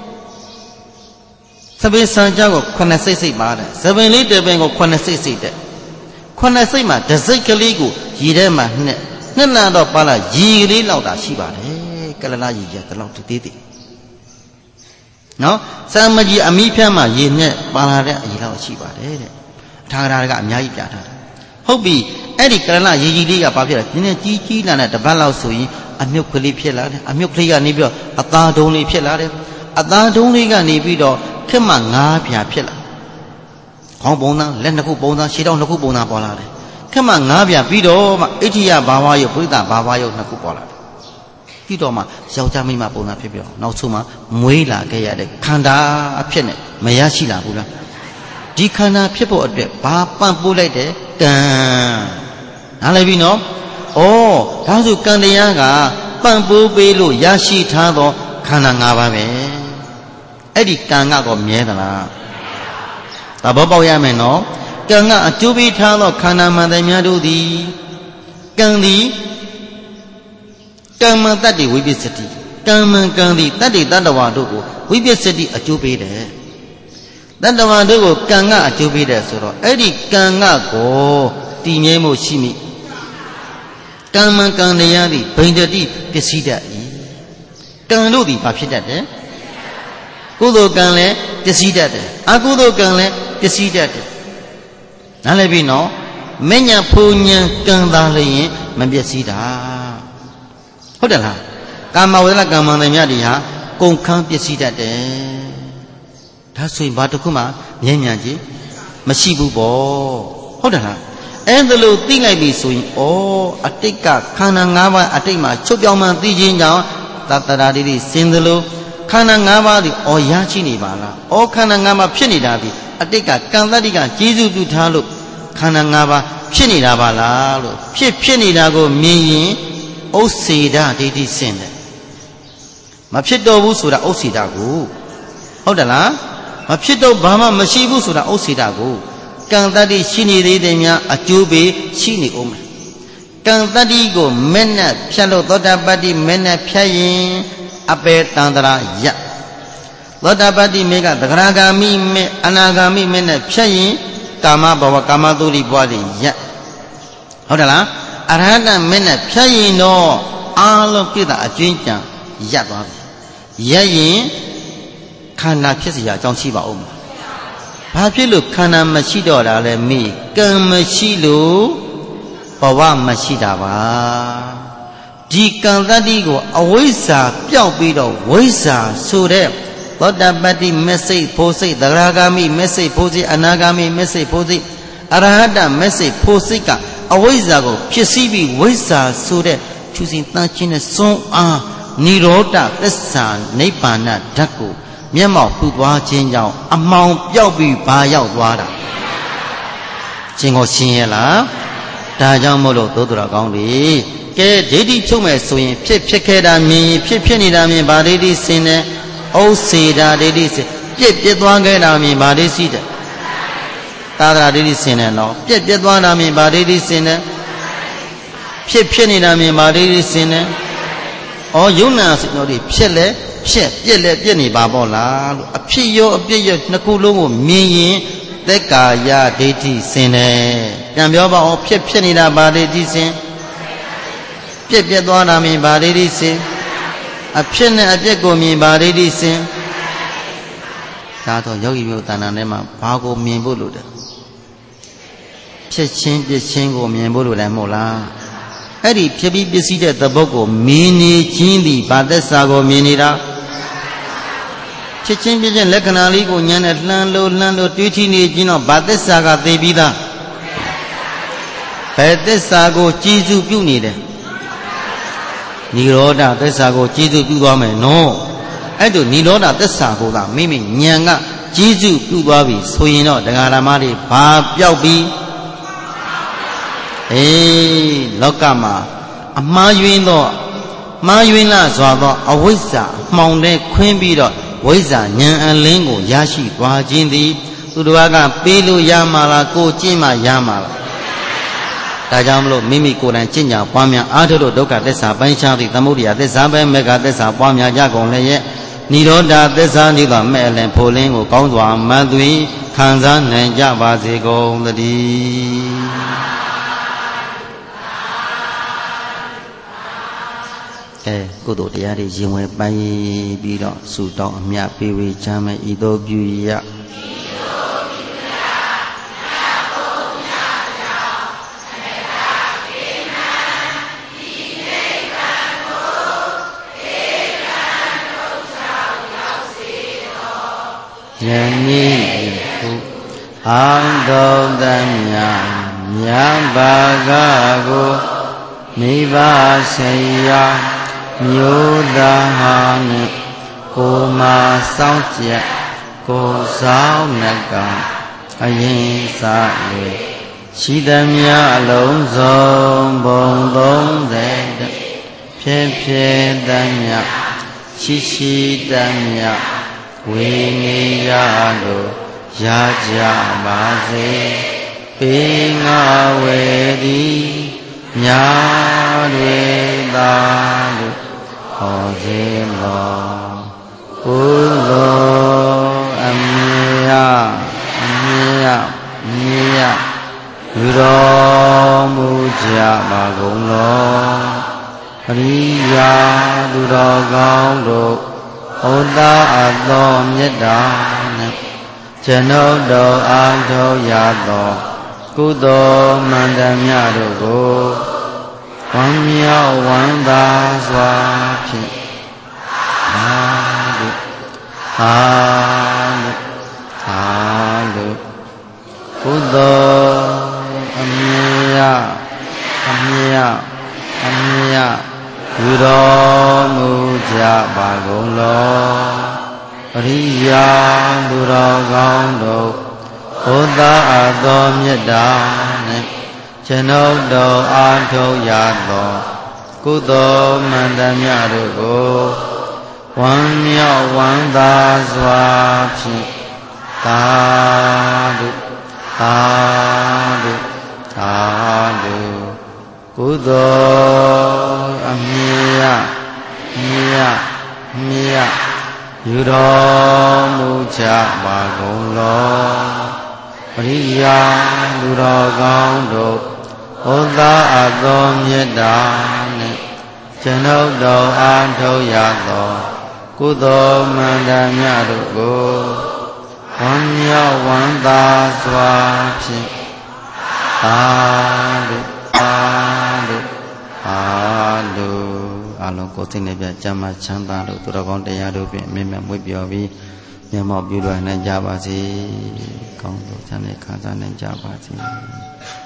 သပင်ဆန်ချောင်းကို9စိတ်ပါတယ်သပင်လေးတစ်ပင်ကို9စိတ်တဲ့9စိတ်မှာတစ်စိတ်ကလေးကိုရေထဲမှာနှစ်လတော့ပါလာရေကလေးလောက်တာရှိပါတယ်ကလလရေကြီးကလောက်သေးသေးနော်စံမကြီးအမိဖြန်းမှာရေနဲ့ပါလာတဲ့အရေလောက်ရှိပါတယ်တဲ့ထာဂရကအများကြီးပြထားတယ်ဟုတ်ပြီအဲ့ဒီကလလရေကြီးလေးကဘာဖြစ်လဲနည်းနည်းကြီးကြီးလာတဲ့တပတ်လောက်ဆိုရင်အမြုပ်ကလေးဖြစ်လာတယ်အမြုပ်ကလေးကနေပြီးတော့အသားတုံးလေးဖြစ်လာတယ်အသာတုံးလေးကနေပြီးတော့ခက်မှငါးပြာဖြစ်လာခေါင်းပုံသားလက်နှစ်ခုပုံသားခြေထောက်နှစ်ခုပုံသားပေါ်လာတယ်ခက်မှငါးပြာပြီးတော့မှအဋ္ဌိယဘာဝယုတ်ပုရိသဘာဝယုတ်နှစ်ခုပေါ်လာတယ်ပြီးတော့မှယောက်ျားမိန်းမပုံသားဖြစ်ပြီးတော့နောက်ဆုံးမှမွေးလာခဲ့ရတဲ့ခန္ဓာအဖြစ်နဲ့မရရှိလာဘူးလားဒီခန္ဓာဖြစ်ဖို့အတွက်ဘာပန့်ပိုးလိုက်တဲ့ကံနားလည်ပြီနော်ဩဒါဆိုကံတရားကပန့်ပိုးပေးလို့ရရှိထားသောခန္ဓာ၅ပါးပဲအဲ့ဒီကံကတော့မြဲသလားသဘောပေါက်ရမယ်နော်ကံကအကျိုးပေးထားသောခန္ဓာမှန်တယ်များတို့သည်ကံသည်ကမ္မတတ္တိဝိပစ္စတိကံမှန်ကံသည်တတ္တိတတ္တဝါတို့ကိုဝိပစ္စတိအကျိုးပေးတယ်တတ္တဝါတို့ကိုကံကအကျိုးပေးတယ်ဆိုတော့အဲ့ဒီကံကကိုတည်ငြိမ်မှုရှိမိကံမှန်ကံတရားသည်ဘိန္ဒတိပစ္စည်းတတ်၏ကံတို့သည်ဘာဖြစ်တတ်တယ်ကုသိုလ်ကံလည်းပစ္စည်းတတ်တယ်အကုသိုလ်ကံလည်းပစ္စည်းတတ်တယ်နားလည်ပြီနော်မဉ္ဇဉ်ဖူဉ္ဇဉ်ကံသာလျင်မပစ္စည်းတာဟုတ်တယ်လားကာမဝေဒနာကံမှန်တယ်များဒီဟာကုန်ခန်းပစ္စည်းတတ်တယ်ဒါဆိုရင်ဘာတစ်ခုမှမြဲမြံကြီးမရှိဘူးပေါ့ဟုတ်တယ်လားအဲ့ဒါလို့သိလိုက်ပြီဆိုရင်အတိတ်ကခန္ဓာ၅ပါးအတိတ်မှာချုပ်ပြောင်းမှသိခြင်းကြောင့်သတ္တရာတိစင်သလိုခန္ဓာ၅ပါးသည်ရရှိနေပါလားခန္ဓာ၅ပါးဖြစ်နေတာသည်အတိတ်ကကံတတ္တိကကျေးဇူးပြုထားလို့ခန္ဓာ၅ပါးဖြစ်နေတာပါလားလို့ဖြစ်နေတာကိုမြင်ရင်ဥစ္စေဒဒိဋ္ဌိစင်တယ်မဖြစ်တော့ဘူးဆိုတာဥစ္စေဒကိုဟုတ်တယ်လားမဖြစ်တော့ဘာမှမရှိဘူးဆိုတာဥစ္စေဒကိုကံတတ္တိရှိနေသေးတယ်များအကျိုးပေးရှိနေဦးမယ်ကံတတ္တိကိုမဲ့နဲ့ဖြတ်လို့သောတာပတ္တိမဲ့နဲ့ဖြတ်ရင်အပေတန္တရာယသောတာပတ္တိမေကသဂရဂာမိမေအနာဂာမိမဲ့နဲ့ဖြတ်ရင်ကာမဘဝကာမသုရိဘဝတွေယဟုတ်တယ်လားအရဟတမဲ့နဲ့ဖြတ်ရင်တော့အာလုံးပြည့်တာအကျဉ်းကြံရပ်သွားပြီရပ်ရင်ခန္ဓာဖြစ်เสียအကြောင်းရှိပါဦးမလားဘာဖြစ်လို့ခန္ဓာမရှိတော့တာလဲမိကံမရှိလို့ဘဝမရှိတာပါဒီကံတတ္တိကိုအဝိဇ္ဇာပျောက်ပြီးတော့ဝိဇ္ဇာဆိုတဲ့သောတာပတ္တိမက်စိတ်ဖို့စိတ်သဂရဂာမိမက်စိတ်ဖို့စိတ်အနာဂါမိမက်စိတ်ဖို့စိတ်အရဟတမက်စိတ်ဖို့စိတ်ကအဝိဇ္ဇာကိုဖြစ်စည်းပြီးဝိဇ္ဇာဆိုတဲ့ချူစဉ်တန်းချင်းနဲ့စွန့်အားနိရောဓသစ္စာနိဗ္ဗာန်ဓာတ်ကိုမျက်မှောက်ပြုသွားခြင်းကြောင့်အမှောင်ပျောက်ပြီးဘာရောက်သွားတာခြင်းကိုရှင်းရလားဒါကြောင့်မို့လို့သို့တော်ကောင်းပြီကဲဒိဋ္ဌိချုပ်မဲ့ဆိုရင်ဖြစ်ခဲ့တာမြင်ဖြစ်နေတာမြင်ဗာဒိဋ္ဌိစင်တယ်ဥစ္စေတာဒိဋ္ဌိစင်ပြစ်သွားခဲ့တာမြင်ဗာဒိဋ္ဌိတဲ့သာသနာဒိဋ္ဌိစင်တယ်နော်ပြစ်သွားတာမြင်ဗာဒိဋ္ဌိစင်တယ်ဖြစ်နေတာမြင်ဗာဒိဋ္ဌိစင်တယ်ယုံနာစိတ်တော်တွေဖြစ်လဲပြက်လဲပြက်နေပါပေါ့လားလို့အဖြစ်ရောအပြစ်ရောနှစ်ခုလုံးကိုမြင်ရင်သက်ကာယဒိဋ္ဌိစင်တယ်ပြန်ပြောပါဦးဖြစ်နေတာဗာဒိဋ္ဌိစင်ပြက်သွားတာမြင်ဗာဒိဋ္ဌိစင်အဖြစ်နဲ့အပြက်ကိုမြင်ဗာဒိဋ္ဌိစင်ဒါတော့ယောဂီမျိုးတဏ္ဍာထဲမှာဘာကိုမြင်ဖို့လို့လဲဖြစ်ချင်းပြစ်ချင်းကိုမြင်ဖို့လို့လည်းမဟုတ်လားအဲ့ဒီဖြစ်ပြီးပစ္စည်းတဲ့သဘောကိုမြင်နေခြင်းသည်ဗာသက်စာကိုမြင်နေတာဖြစ်ချင်းပြစ်ချင်းလက္ခဏာလေးကိုညာနဲ့လှမ်းလို့တွေးထီနေခြင်းတော့ဗာသက်စာကသိပြီးသားဘယ်သက်စာကိုကြည်စုပြုနေတယ်နိရောဓသစ္စာကိုကျေစုပြုသွားမယ်နော်အဲ့ဒါနိရောဓသစ္စာကိုကမိမိဉာဏ်ကကျေစုပြုသွားပြီဆိုရင်တော့တရားဓမ္မတွေဘာပြောက်ပြီးလောကမှာအမှားယွင်းသောမှားယွင်းလာစွာသောအဝိဇ္ဇာမှောင်တဲ့ခွင်းပြီးတော့ဝိဇ္ဇာဉာဏ်အလင်းကိုရရှိသွားခြင်းသည်သူတော်ကပေးလို့ရမှာလားကိုကျင့်မှရမှာလားဒါကြောင့်မလို့မိမိကိုယ်တိုင်ကျင့်ကြံပွားများအားထုတ်လို့ဒုက္ခသစ္စာပိုင်းခြားသည့်သမုဒိယသစ္စာပဲမေဃသစ္စာပွားများကြကုန်လည်းရဲ့နိရောဓသစ္စာနိဗ္ဗာန်မဲ့အလင်ဖို့လင်းကိုကောင်းစွာမှန်သွင်းခံစားနိုင်ကြပါစေကုန်သတည်းကုသိုလ်တရားတွေရင်ဝင်ပိုင်းပြီးတော့ဆုတောင်းအမြတ်ပေးဝေချမ်းမဲ့ဤသို့ပြုရနီဟုအောင်တော်တမြမြတ်ဘာကကိုမိဘဆေယမျိုးသားဟာနှင့်ကိုမာစောင့်ကြက်ကိုဆောင်နှကအရင်စားလေရှိသမျှအလုံးစုံဘုံ30ဖြည့်ဖြည့်သမျှရှိသမျှဝေနေရလို့ရကြပါစေပေငါဝေသည်ညာတွေသာလို့ဟောစေလောကုသိုလ်အမြတ်ယူတော်မူကြပါကုန်လောပရိယာသူတော်ကောင်းတို့ဩတာအသောမေတ္တာနဲ့ကျွန်ုပ်တို့အားထုတ်ရသောကုသိုလ်မှန်သမျှတို့ကိုဝမ်းမြောက်ဝမ်းသာစွာဖြင့်သာဓုကုသိုလ်အမြတ်ယူတော်မူကြပါကုန်လောပရိယာသူတော်ကောင်းတို့ဘုရားအသောမေတ္တာနဲ့ကျွန်ုပ်တို့အားထုတ်ရသောကုသိုလ်မှန်သမျှတို့ကိုဝမ်းမြောက်ဝမ်းသာစွာဖြင့်သာဓုကုသိုလ်အမြတ်ယူတော်မူကြပါကုန်လောပရိယာသူတော်ကောင်းတို့ဩသာအသောမေတ္တာနဲ့ကျွန်ုပ်တို့အားထုတ်ရသောကုသိုလ်မှန်သမျှတို့ကိုဝမ်းမြောက်ဝမ်းသာစွာဖြင့်သာဓုအလုံးကိုယ်စိတ်နဲ့ပြကျမ်းမာချမ်းသာလို့သူတော်ကောင်းတရားတို့ဖြင့်မြင့်မြတ်မွေ့ပျော်ပြီးမျက်မှောက်ပြုလွယ်နိုင်ကြပါစေကောင်းသောချမ်းသာခံစားနိုင်ကြပါစေ